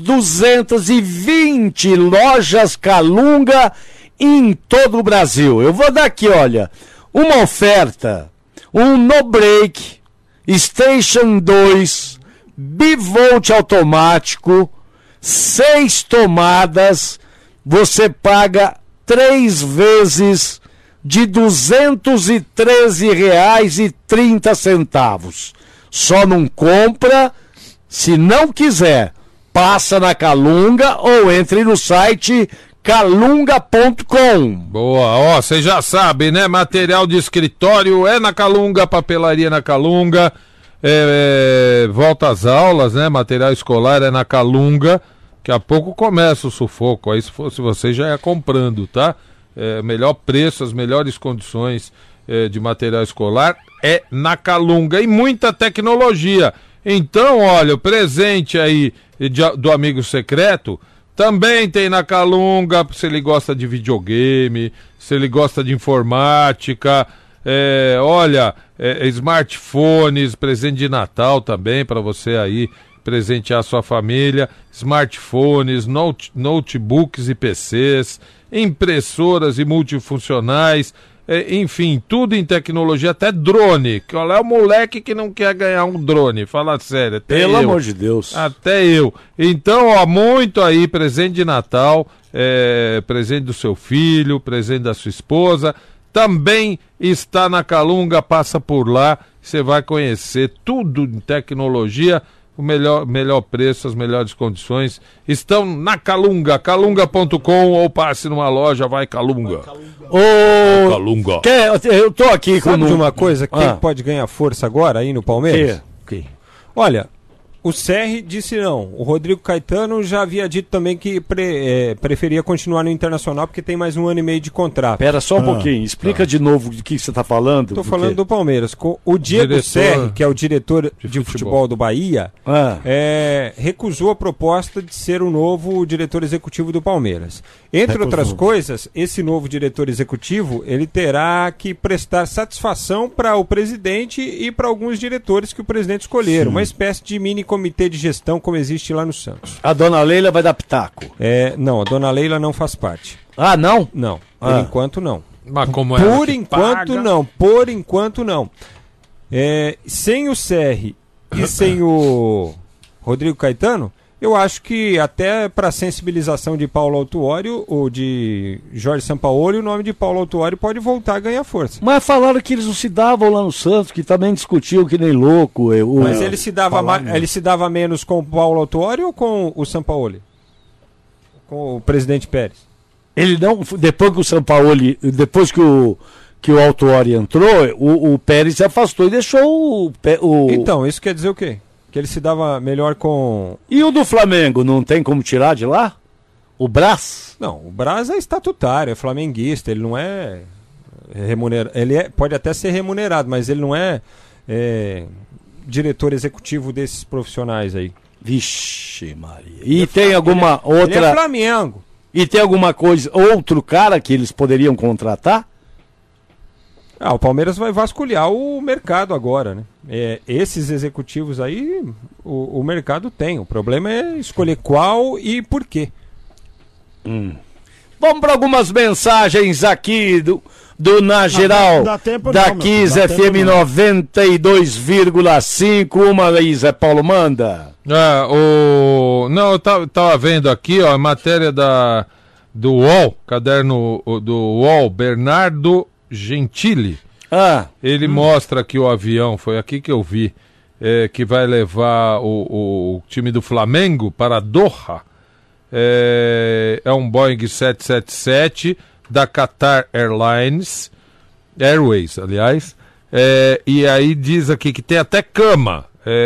220 lojas Calunga em todo o Brasil. Eu vou dar aqui, olha, uma oferta, um no-break, Station 2, bivolt automático, 6 tomadas, você paga 3 vezes de R$ 213,30. Só não compra se não quiser. Passa na Calunga ou entre no site calunga.com. Boa, você já sabe, né? Material de escritório é na Calunga, papelaria na Calunga, volta às aulas, né? Material escolar é na Calunga. Daqui a pouco começa o sufoco, aí se você já ia comprando, tá? Melhor preço, as melhores condições de material escolar é na Calunga e muita tecnologia. Então, olha, o presente aí do amigo secreto também tem na Calunga, se ele gosta de videogame, se ele gosta de informática, smartphones, presente de Natal também para você aí presentear a sua família, smartphones, notebooks e PCs, impressoras e multifuncionais, enfim, tudo em tecnologia, até drone. Qual é o moleque que não quer ganhar um drone? Fala sério, pelo amor de Deus. Até eu. Então, muito aí, presente de Natal, presente do seu filho, presente da sua esposa. também está na Calunga, passa por lá, você vai conhecer tudo em tecnologia, o melhor preço, as melhores condições estão na Calunga, calunga.com, ou passe numa loja, vai Calunga. Ô, Calunga. Eu tô aqui com uma coisa, quem pode ganhar força agora aí no Palmeiras? Que? Olha, o Serri disse não. O Rodrigo Caetano já havia dito também que preferia continuar no Internacional porque tem mais 1 ano e meio de contrato. Pera só um pouquinho, explica de novo do que você está falando. Estou falando do Palmeiras. O Diego Serri, que é o diretor de futebol do Bahia, recusou a proposta de ser o novo diretor executivo do Palmeiras. Entre outras coisas, esse novo diretor executivo, ele terá que prestar satisfação para o presidente e para alguns diretores que o presidente escolheram. Uma espécie de mini comitê de gestão como existe lá no Santos. A dona Leila vai dar pitaco? Não, a dona Leila não faz parte. Ah, não? Não, por enquanto não. Mas como por enquanto não, por enquanto não. Sem o Serri e sem o Rodrigo Caetano, eu acho que até para sensibilização de Paulo Autuori ou de Jorge Sampaoli, o nome de Paulo Autuori pode voltar a ganhar força. Mas falaram que eles não se davam lá no Santos, que também discutiam que nem louco. Mas ele se dava menos com o Paulo Autuori ou com o Sampaoli? Com o presidente Pérez? Ele não, depois que o Sampaoli, depois que o Autuori entrou, o Pérez se afastou e deixou o... Então, isso quer dizer o quê? Que ele se dava melhor com... E o do Flamengo, não tem como tirar de lá? O Brás? Não, o Brás é estatutário, é flamenguista, ele não é remunerado. Ele pode até ser remunerado, mas ele não é diretor executivo desses profissionais aí. Vixe, Maria. E tem alguma outra... Ele é Flamengo. E tem alguma coisa, outro cara que eles poderiam contratar? O Palmeiras vai vasculhar o mercado agora, né? Esses executivos aí, o mercado tem. O problema é escolher qual e por quê. Vamos para algumas mensagens aqui do Na Geral, da Kiss FM 92,5. Uma aí, Zé Paulo, manda. Não, eu tava vendo aqui, ó, a matéria do UOL, caderno do UOL, Bernardo Gentili. Ele mostra que o avião, foi aqui que eu vi, que vai levar o time do Flamengo para Doha. É um Boeing 777 da Qatar Airways, aliás. E aí diz aqui que tem até cama.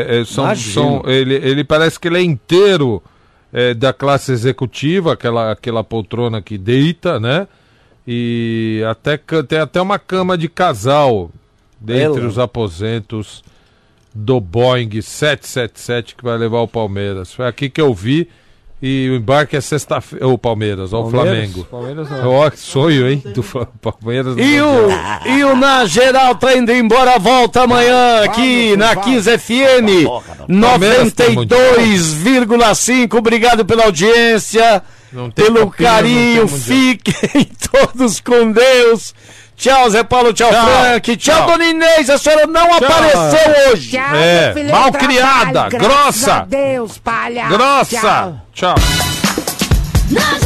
Ele parece que ele é inteiro da classe executiva, aquela poltrona que deita, né? E tem até uma cama de casal dentre os aposentos do Boeing 777 que vai levar o Palmeiras. Foi aqui que eu vi. E o embarque é sexta-feira. O Palmeiras, o Flamengo. Palmeiras Que sonho, hein? Do Palmeiras. E o Na Geral tá indo embora, volta amanhã aqui na Kiss FM 92,5. Obrigado pela audiência, pelo carinho. Fiquem todos com Deus. Tchau, Zé Paulo, tchau, Frank, tchau, Dona Inês, a senhora não apareceu hoje. Tchau, mal criada, grossa. Deus, palha. Grossa. Tchau.